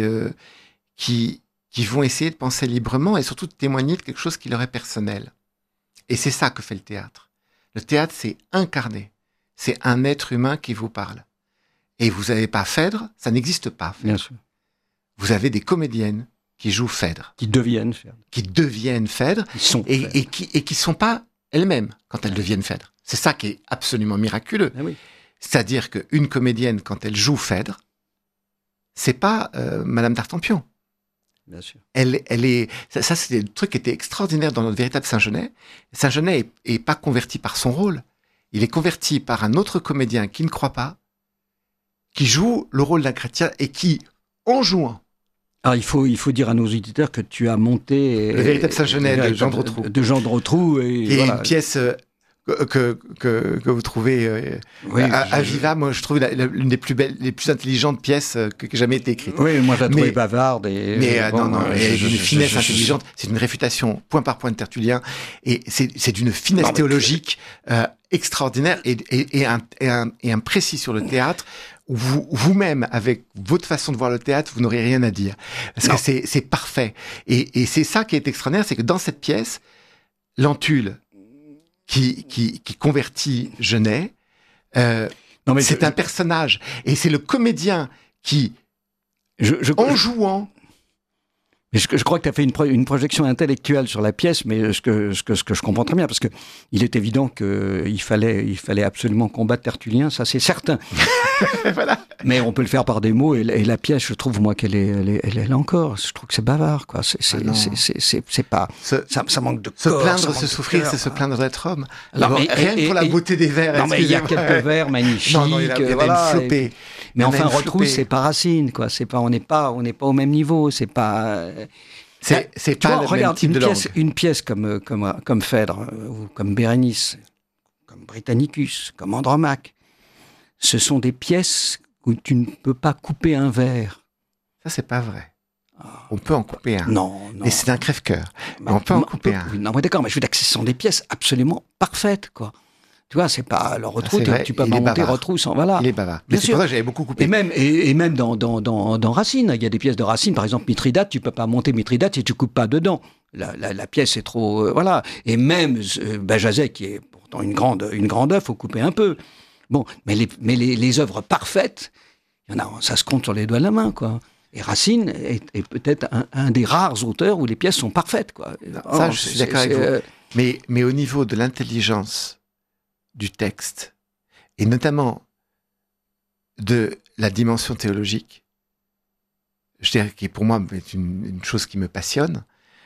vont essayer de penser librement et surtout de témoigner de quelque chose qui leur est personnel. Et c'est ça que fait le théâtre. Le théâtre, c'est incarné. C'est un être humain qui vous parle. Et vous n'avez pas Phèdre, ça n'existe pas. Phèdre. Bien sûr. Vous avez des comédiennes qui jouent Phèdre. Qui deviennent Phèdre. Et qui sont pas elles-mêmes quand elles deviennent Phèdre. C'est ça qui est absolument miraculeux. Ah oui. C'est-à-dire qu'une comédienne, quand elle joue Phèdre, c'est pas Madame Tartampion. Bien sûr. Elle est, ça c'est un truc qui était extraordinaire dans notre véritable Saint-Genès. Saint-Genès est pas converti par son rôle. Il est converti par un autre comédien qui ne croit pas, qui joue le rôle d'un chrétien et qui, en jouant... Alors il faut dire à nos auditeurs que tu as monté... Le véritable Saint-Genès de Jean de Rotrou. De Jean de Rotrou. Et voilà. Une pièce... Que vous trouvez à Viva, moi je trouve l'une des plus belles, les plus intelligentes pièces qui ait jamais été écrite. Oui, moi je la trouvais bavarde et d'une finesse intelligente. C'est une réfutation point par point de Tertullien et c'est d'une finesse théologique extraordinaire et un précis sur le théâtre. Vous-même, avec votre façon de voir le théâtre, vous n'aurez rien à dire parce que c'est parfait. Et c'est ça qui est extraordinaire, c'est que dans cette pièce, Lentule qui convertit Genet, c'est un personnage. Et c'est le comédien qui, en jouant... Mais je crois que tu as fait une projection intellectuelle sur la pièce, mais ce que je comprends très bien, parce que il est évident qu'il fallait absolument combattre Tertullien, ça c'est certain. Voilà. Mais on peut le faire par des mots, et la pièce, je trouve, moi, qu'elle est là encore. Je trouve que c'est bavard, quoi. C'est pas... Ça manque de corps. Se plaindre, se souffrir, c'est se plaindre d'être homme. Alors, rien que pour la beauté des vers. Non, mais il y a quelques vers magnifiques. Non, il y a une flopée. Mais enfin, Rotrou, c'est pas Racine, quoi. C'est pas, on n'est pas au même niveau. C'est pas. C'est pas le même type de langue. Une pièce comme Phèdre, ou comme Bérénice, comme Britannicus, comme Andromaque, ce sont des pièces où tu ne peux pas couper un vers. Ça, c'est pas vrai. On peut en couper un. Non. Mais c'est un crève-cœur. On peut en couper un. Non, mais d'accord, mais je veux dire que ce sont des pièces absolument parfaites, quoi. Tu vois, c'est pas le Rotrou, tu peux pas monter Rotrou sans... Voilà. Il est bavard. Mais c'est pour ça que j'avais beaucoup coupé. Et même dans Racine, il y a des pièces de Racine, par exemple Mithridate, tu peux pas monter Mithridate si tu coupes pas dedans. La pièce est trop... voilà. Et même Bajazet, qui est pourtant une grande œuvre, faut couper un peu. Bon, mais les œuvres parfaites, il y en a, ça se compte sur les doigts de la main, quoi. Et Racine est peut-être un des rares auteurs où les pièces sont parfaites, quoi. Ça, je suis d'accord avec vous. Mais au niveau de l'intelligence du texte, et notamment de la dimension théologique, je dirais qui pour moi est une chose qui me passionne,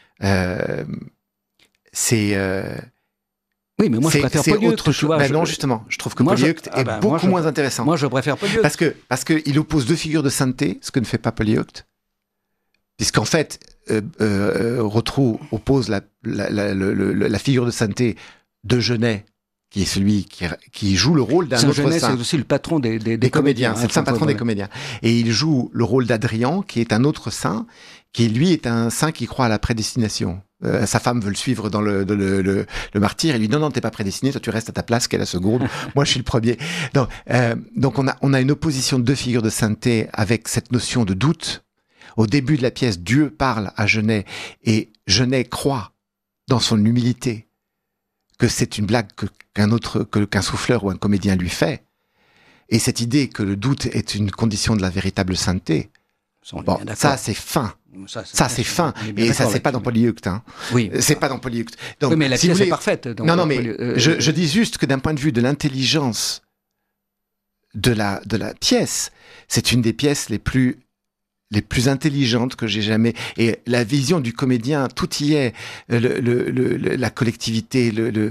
c'est... oui, mais moi je préfère Polyeucte, tu vois. Non, justement, je trouve que Polyeucte est beaucoup moins intéressant. Moi je préfère Polyeucte. Parce que il oppose deux figures de sainteté, ce que ne fait pas Polyeucte. Puisqu'en fait, Rotrou oppose la figure de sainteté de Genet, qui est celui qui joue le rôle d'un autre saint. C'est aussi le patron des comédiens. C'est le saint patron des comédiens. Et il joue le rôle d'Adrien, qui est un autre saint, qui lui est un saint qui croit à la prédestination. Sa femme veut le suivre dans le martyre. Il lui dit non, t'es pas prédestiné, toi tu restes à ta place, qu'est la seconde. Moi je suis le premier. Donc on a une opposition de deux figures de sainteté avec cette notion de doute. Au début de la pièce, Dieu parle à Genet et Genet croit dans son humilité que c'est une blague qu'un souffleur ou un comédien lui fait. Et cette idée que le doute est une condition de la véritable sainteté, bon, ça c'est fin. Ça c'est fin. Et ça c'est pas dans Polyeucte. Hein. Oui. C'est pas dans Polyeucte. Donc, oui, mais la pièce est parfaite. Donc, non, mais je dis juste que d'un point de vue de l'intelligence de la pièce, c'est une des pièces les plus intelligentes que j'ai jamais... Et la vision du comédien, tout y est. La collectivité,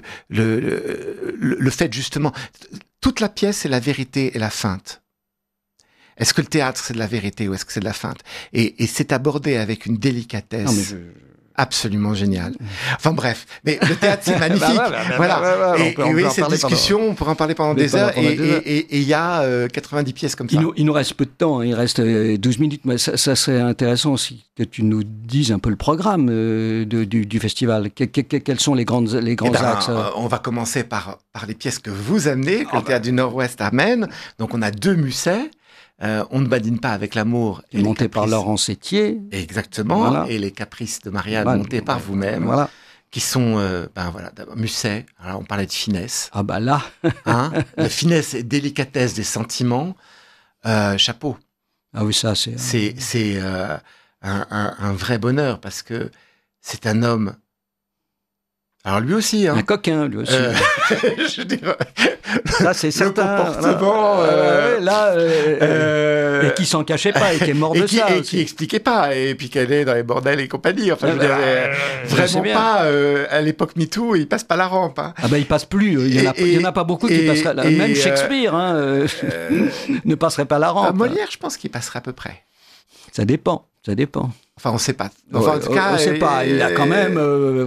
le fait justement... Toute la pièce, c'est la vérité et la feinte. Est-ce que le théâtre, c'est de la vérité ou est-ce que c'est de la feinte ? Et c'est abordé avec une délicatesse absolument géniale. Enfin bref, mais le théâtre, c'est magnifique. Voilà. Et oui, cette discussion, on pourrait en parler pendant des heures. Et il y a 90 pièces comme ça. Il nous reste peu de temps, il reste 12 minutes, mais ça serait intéressant aussi que tu nous dises un peu le programme du festival. Quels sont les grands axes On va commencer par les pièces que vous amenez, que le Théâtre du Nord-Ouest amène. Donc on a 2 Musset. On ne badine pas avec l'amour. Monté par Laurent Sétier. Exactement. Voilà. Et les Caprices de Marianne, montés par vous-même. Voilà. Qui sont, Musset. Alors, on parlait de finesse. Ah bah là. La finesse et délicatesse des sentiments. Chapeau. Ah oui, ça, c'est un vrai bonheur parce que c'est un homme Alors lui aussi, hein. Un coquin, lui aussi. Je dirais. Ça, c'est certain. Et qui s'en cachait pas, et qui est mort de ça. Et qui expliquait pas, et puis qu'elle est dans les bordels et compagnie. Enfin, je dirais, vraiment pas, à l'époque MeToo, il passe pas la rampe. Hein. Ah ben, il passe plus. Il y en a pas beaucoup qui passent la rampe. Même Shakespeare, ne passerait pas la rampe. Molière, je pense qu'il passerait à peu près. Ça dépend. Enfin, on sait pas. Enfin, en tout cas, on sait pas. Il a quand même,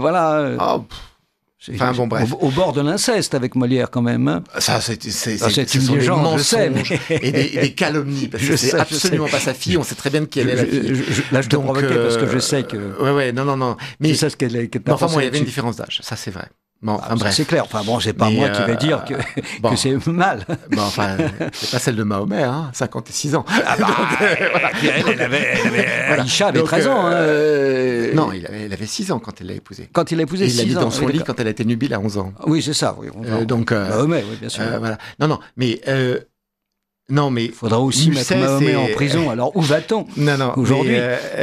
Enfin, bon, bref. Au bord de l'inceste avec Molière, quand même. Hein. Ça, c'est une légende, je sais. Et des calomnies, parce que c'est absolument pas sa fille. On sait très bien de qui elle est, la fille. Là, je te provoquais parce que je sais que... Ouais, non. Mais, tu sais ce qu'elle est. Enfin, moi, il y avait une différence d'âge. Ça, c'est vrai. Bon, bref. C'est clair. Enfin, bon, c'est pas moi qui vais dire que c'est mal. Bon, enfin, c'est pas celle de Mahomet, 56 ans. Voilà. Elle avait Aïcha avait 13 ans. Non, elle avait 6 ans quand elle l'a épousé. Quand il l'a épousé, 6 ans. Il l'a mis dans son lit quand elle a été nubile à 11 ans. Oui, c'est ça. Oui, donc, Mahomet, oui, bien sûr. Voilà. Non, mais... il faudra aussi mettre Mahomet en prison. Alors, où va-t-on aujourd'hui?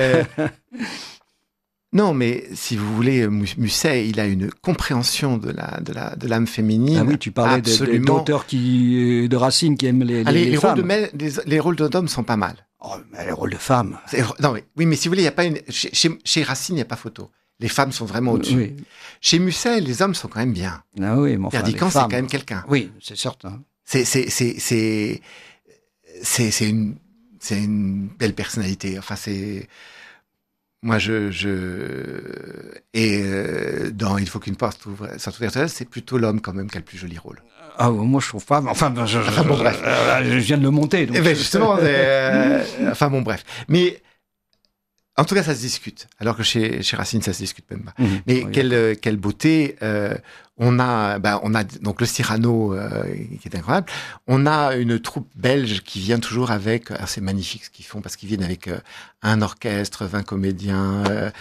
Non, mais si vous voulez, Musset, il a une compréhension de l'âme féminine. Ah oui, tu parlais d'auteurs de Racine qui aiment les femmes. Les rôles d'hommes sont pas mal. Oh, mais les rôles de femmes. Mais si vous voulez, il y a pas chez Racine, il n'y a pas photo. Les femmes sont vraiment au-dessus. Oui. Chez Musset, les hommes sont quand même bien. Ah oui, mais enfin, Perdicant, c'est quand même quelqu'un. Oui, c'est certain. C'est une belle personnalité. Enfin, c'est... Moi, dans Il faut qu'une porte soit ouverte, c'est plutôt l'homme quand même qui a le plus joli rôle. Ah, moi, je trouve pas. Enfin, bon, bref. Je viens de le monter. Donc justement, enfin, bon, bref. Mais en tout cas, ça se discute. Alors que chez Racine, ça se discute même pas. Mais quelle beauté. On a donc le Cyrano qui est incroyable. On a une troupe belge qui vient toujours avec, c'est magnifique ce qu'ils font parce qu'ils viennent avec un orchestre, 20 comédiens,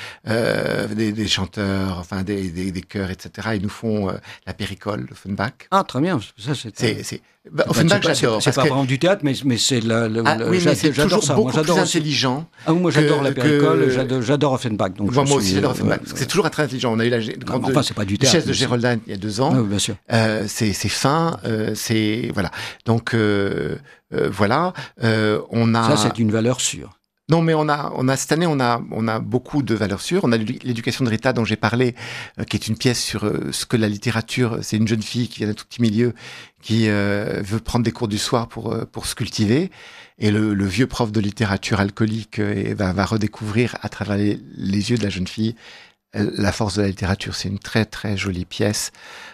des chanteurs, enfin des chœurs, etc. Ils nous font la Péricole, Offenbach. Ah, très bien. Ça, Offenbach, j'adore. C'est pas vraiment du théâtre, mais c'est j'adore ça. Beaucoup plus intelligent. Moi, j'adore la Péricole, j'adore Offenbach. Donc moi aussi, j'adore Offenbach. Parce que c'est toujours très intelligent. On a eu la grande duchesse de Géroldin il y a 2 ans. Oui, bien sûr. C'est fin, c'est voilà. Donc voilà, on a. Ça, c'est une valeur sûre. Non, mais on a cette année, on a beaucoup de valeurs sûres. On a l'éducation de Rita dont j'ai parlé, qui est une pièce sur ce que la littérature. C'est une jeune fille qui vient d'un tout petit milieu, qui veut prendre des cours du soir pour se cultiver. Et le vieux prof de littérature alcoolique va redécouvrir à travers les yeux de la jeune fille la force de la littérature. C'est une très très jolie pièce.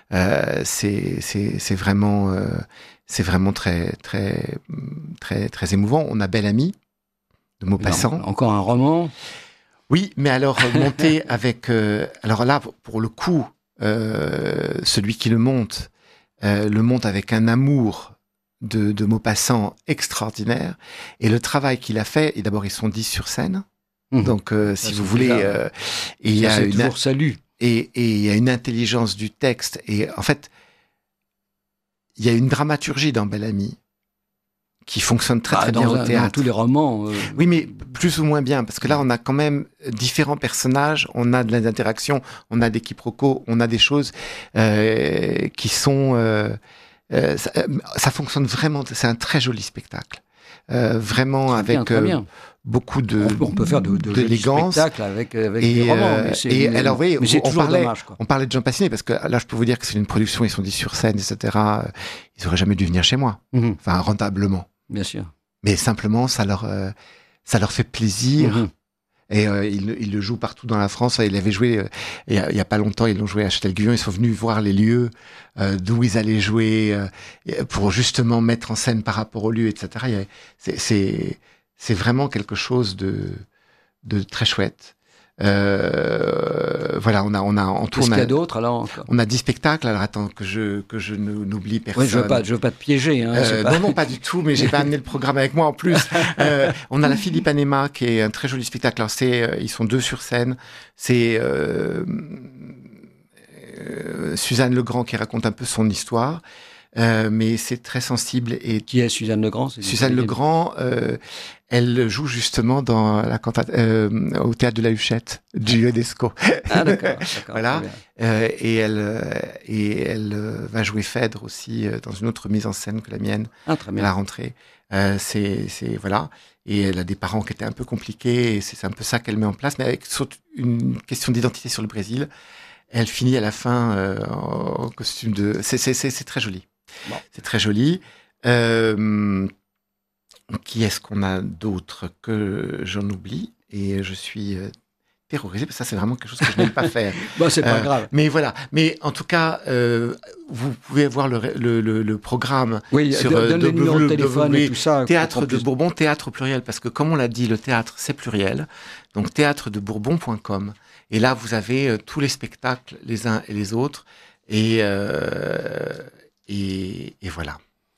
C'est vraiment très très très très émouvant. On a Belle Amie de Maupassant. Encore un roman. Oui, mais alors monté avec. Alors là, pour le coup, celui qui le monte avec un amour de Maupassant extraordinaire. Et le travail qu'il a fait, et d'abord ils sont 10 sur scène. Donc, si vous voulez, il y a toujours salut. Et il y a une intelligence du texte. Et en fait, il y a une dramaturgie dans Belle Amie qui fonctionne très très bien au théâtre. Dans tous les romans. Oui, mais plus ou moins bien, parce que là, on a quand même différents personnages, on a de l'interactions, on a des quiproquos, on a des choses qui sont... ça fonctionne vraiment, c'est un très joli spectacle. Vraiment avec beaucoup de on peut faire d'élégance avec des romans, alors oui, c'est toujours dommage, quoi. On parlait de Jean Passionné parce que là je peux vous dire que c'est une production, ils sont 10 sur scène, etc. Ils auraient jamais dû venir chez moi, enfin rentablement, bien sûr, mais simplement ça leur fait plaisir. Et ils le jouent partout dans la France. Il avait joué il y a pas longtemps. Ils l'ont joué à Châtel-Guyon. Ils sont venus voir les lieux d'où ils allaient jouer pour justement mettre en scène par rapport aux lieux, etc. C'est vraiment quelque chose de très chouette. Voilà, on a en tout. Qu'est-ce qu'il y a d'autre alors? On a 10 spectacles. Alors attends que je n'oublie personne. Oui, je veux pas te piéger. Hein, non, pas du tout. Mais j'ai pas amené le programme avec moi en plus. On a la Philippe Anema qui est un très joli spectacle. Alors ils sont 2 sur scène. C'est Suzanne Legrand qui raconte un peu son histoire. mais c'est très sensible. Et qui est Suzanne Legrand? Suzanne Legrand, elle joue justement dans la cantate au théâtre de la Huchette du Ionesco. Ah d'accord. Voilà. Et elle va jouer Phèdre aussi dans une autre mise en scène que la mienne. Ah très bien. À la rentrée. C'est voilà. Et elle a des parents qui étaient un peu compliqués. Et c'est un peu ça qu'elle met en place, mais avec une question d'identité sur le Brésil. Elle finit à la fin en costume de. C'est très joli. Bon. C'est très joli. Qui est-ce qu'on a d'autre que j'en oublie? Et je suis terrorisé, parce que ça, c'est vraiment quelque chose que je n'aime pas faire. C'est pas grave. Mais voilà. Mais en tout cas, vous pouvez voir le programme sur le numéro de téléphone et tout ça. Théâtre de Bourbon, théâtre pluriel, parce que comme on l'a dit, le théâtre, c'est pluriel. Donc, théâtredebourbon.com. Et là, vous avez tous les spectacles, les uns et les autres. Et voilà.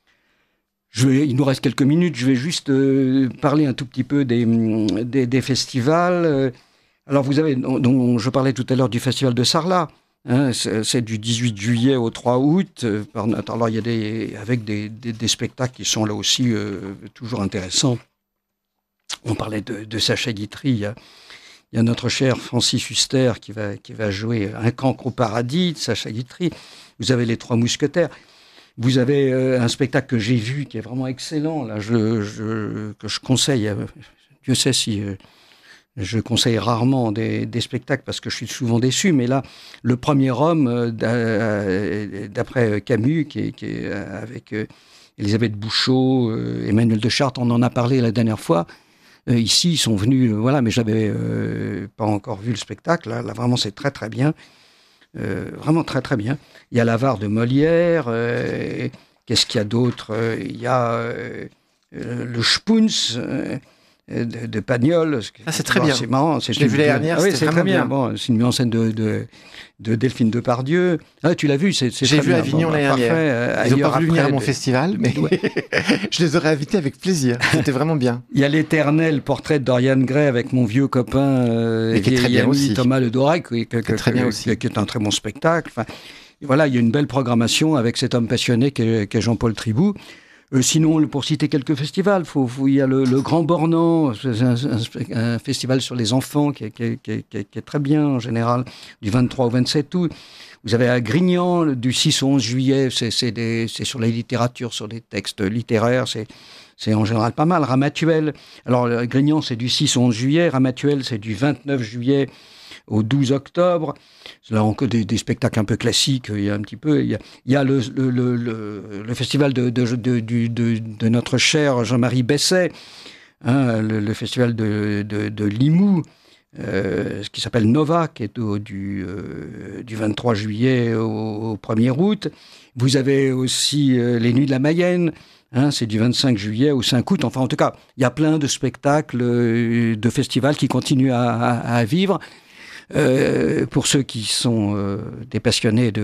Il nous reste quelques minutes. Je vais juste parler un tout petit peu des festivals. Alors, vous avez, dont je parlais tout à l'heure du festival de Sarlat. Hein, c'est du 18 juillet au 3 août. Alors, il y a avec des spectacles qui sont là aussi toujours intéressants. On parlait de Sacha Guitry. Il y a notre cher Francis Huster qui va jouer Un cancre au paradis de Sacha Guitry. Vous avez Les Trois Mousquetaires. Vous avez un spectacle que j'ai vu qui est vraiment excellent, là, que je conseille. Dieu sait si je conseille rarement des spectacles parce que je suis souvent déçu, mais là, Le Premier Homme, d'après Camus, qui est avec Elisabeth Bouchot, Emmanuel de Chartres, on en a parlé la dernière fois. Ici, ils sont venus, mais j'avais pas encore vu le spectacle. Là, vraiment, c'est très très bien. Vraiment très très bien. Il y a l'Avare de Molière. Qu'est-ce qu'il y a d'autre? Il y a le Spoons de Pagnol. C'est très bien. C'est marrant. Je l'ai vu l'année dernière. Ah oui, c'est très bien. Bon, c'est une mise en scène de Delphine Depardieu. Ah, tu l'as vu, c'est J'ai vu à Avignon l'année dernière. Ils n'ont pas voulu venir à mon festival, mais je les aurais invités avec plaisir. C'était vraiment bien. Il y a l'éternel portrait de Dorian Gray avec mon vieux copain qui est très bien aussi. Thomas Ledorac, qui est un très bon spectacle. Enfin, voilà, il y a une belle programmation avec cet homme passionné qu'est Jean-Paul Tribout. Sinon, pour citer quelques festivals, il y a le Grand Bornand, un festival sur les enfants qui est très bien en général, du 23 au 27 août. Vous avez à Grignan, du 6 au 11 juillet, c'est sur la littérature, sur des textes littéraires, c'est en général pas mal. Ramatuelle, alors Grignan c'est du 6 au 11 juillet, Ramatuelle c'est du 29 juillet au 12 octobre. C'est là encore des spectacles un peu classiques. Il y a un petit peu. Il y a le festival de notre cher Jean-Marie Besset, hein, le festival de Limoux, qui s'appelle Nova, qui est du 23 juillet au 1er août. Vous avez aussi les Nuits de la Mayenne. Hein, c'est du 25 juillet au 5 août. Enfin, en tout cas, il y a plein de spectacles, de festivals qui continuent à vivre. Pour ceux qui sont des passionnés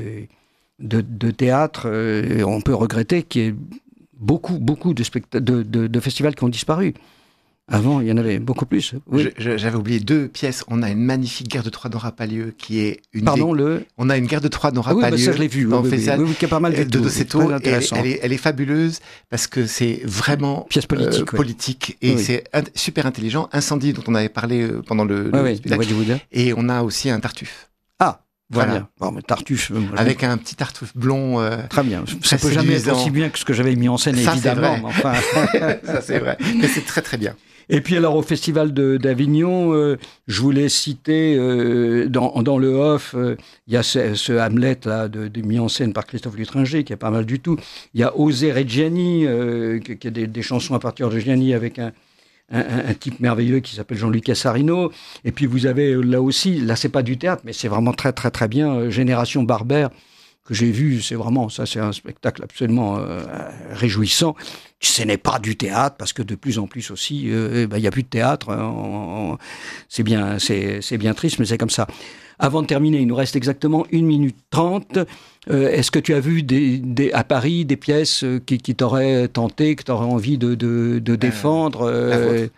de théâtre, on peut regretter qu'il y ait beaucoup de festivals qui ont disparu. Avant, il y en avait beaucoup plus. Oui. J'avais oublié 2 pièces. On a une magnifique Guerre de Troie d'Henri Rapallieu qui est une. On a une Guerre de Troie d'Henri Rapallieu. Ça je l'ai vu. Qui a pas mal de Dossetto. Elle est fabuleuse parce que c'est vraiment pièce politique et c'est super intelligent. Incendie dont on avait parlé pendant le spectacle. Et on a aussi un Tartuffe. Voilà. Bon, mais Tartuffe, avec un petit Tartuffe blond. Très bien. Ça peut jamais être aussi bien que ce que j'avais mis en scène, ça, évidemment. Mais enfin... ça, c'est vrai. Mais c'est très, très bien. Et puis alors, au Festival d'Avignon, je voulais citer, dans le off, il y a ce Hamlet-là, mis en scène par Christophe Lutringer, qui est pas mal du tout. Il y a Osé Reggiani, qui a des chansons à partir de Gianni, avec un type merveilleux qui s'appelle Jean-Luc Assarino. Et puis vous avez là aussi, là c'est pas du théâtre, mais c'est vraiment très très très bien, Génération Barbère, que j'ai vu, c'est un spectacle absolument réjouissant. Ce n'est pas du théâtre, parce que de plus en plus aussi, il y a plus de théâtre. C'est bien triste, mais c'est comme ça. Avant de terminer, il nous reste exactement 1 minute 30. Est-ce que tu as vu à Paris des pièces qui t'auraient tenté, que tu aurais envie de défendre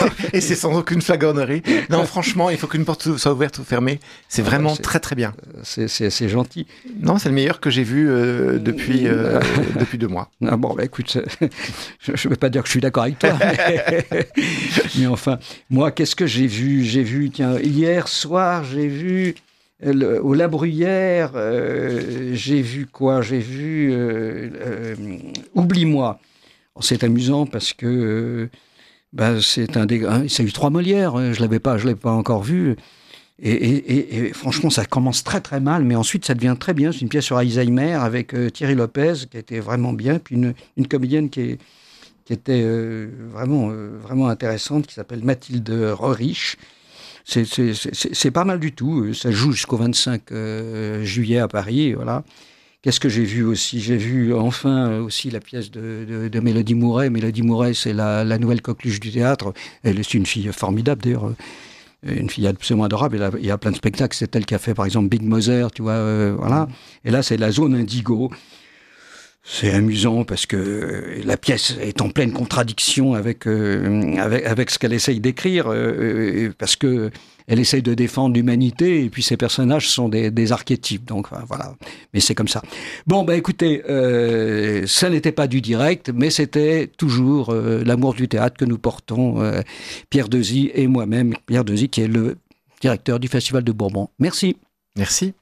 Et c'est sans aucune flagornerie. Non, franchement, il faut qu'une porte soit ouverte ou fermée. C'est vraiment très très bien. C'est gentil. Non, c'est le meilleur que j'ai vu depuis 2 mois. Ah bon, bah écoute, je ne vais pas dire que je suis d'accord avec toi, mais enfin, moi, qu'est-ce que j'ai vu ? J'ai vu, tiens, hier soir, j'ai vu au La Bruyère, j'ai vu quoi ? J'ai vu Oublie-moi. C'est amusant parce que c'est ça a eu 3 Molières, je l'avais pas encore vu. Et franchement, ça commence très très mal, mais ensuite ça devient très bien. C'est une pièce sur Alzheimer avec Thierry Lopez qui était vraiment bien, puis une comédienne qui était vraiment intéressante, qui s'appelle Mathilde Rorich. C'est pas mal du tout. Ça joue jusqu'au 25 juillet à Paris, voilà. Qu'est-ce que j'ai vu aussi ? J'ai vu enfin aussi la pièce de Mélodie Mouret. Mélodie Mouret, c'est la nouvelle coqueluche du théâtre. Elle est une fille formidable d'ailleurs. Une fille absolument adorable. Il y a plein de spectacles. C'est elle qui a fait par exemple Big Mother, tu vois. Voilà. Et là, c'est la zone indigo. C'est amusant parce que la pièce est en pleine contradiction avec ce qu'elle essaye d'écrire, parce que elle essaye de défendre l'humanité et puis ses personnages sont des archétypes. Donc voilà, mais c'est comme ça. Bon, écoutez, ça n'était pas du direct, mais c'était toujours l'amour du théâtre que nous portons, Pierre Dezy et moi-même, Pierre Dezy qui est le directeur du Festival de Bourbon. Merci. Merci.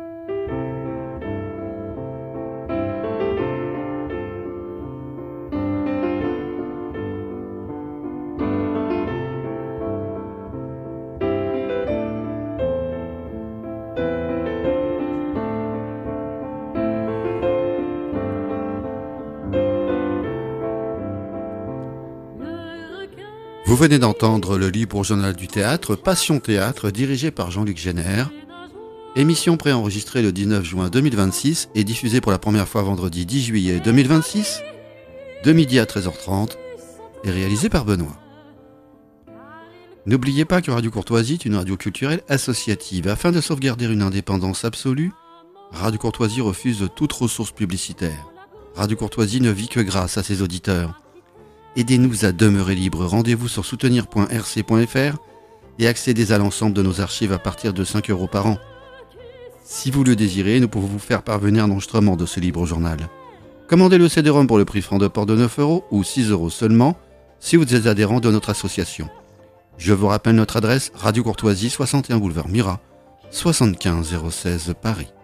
Vous venez d'entendre le libre journal du théâtre, Passion Théâtre, dirigé par Jean-Luc Génère. Émission préenregistrée le 19 juin 2026 et diffusée pour la première fois vendredi 10 juillet 2026, de midi à 13h30, et réalisée par Benoît. N'oubliez pas que Radio Courtoisie est une radio culturelle associative. Afin de sauvegarder une indépendance absolue, Radio Courtoisie refuse toute ressource publicitaire. Radio Courtoisie ne vit que grâce à ses auditeurs. Aidez-nous à demeurer libre. Rendez-vous sur soutenir.rc.fr et accédez à l'ensemble de nos archives à partir de 5 € par an. Si vous le désirez, nous pouvons vous faire parvenir l'enregistrement de ce libre journal. Commandez le CD-ROM pour le prix franc de port de 9 € ou 6 € seulement si vous êtes adhérent de notre association. Je vous rappelle notre adresse, Radio Courtoisie, 61 boulevard Murat, 75 016 Paris.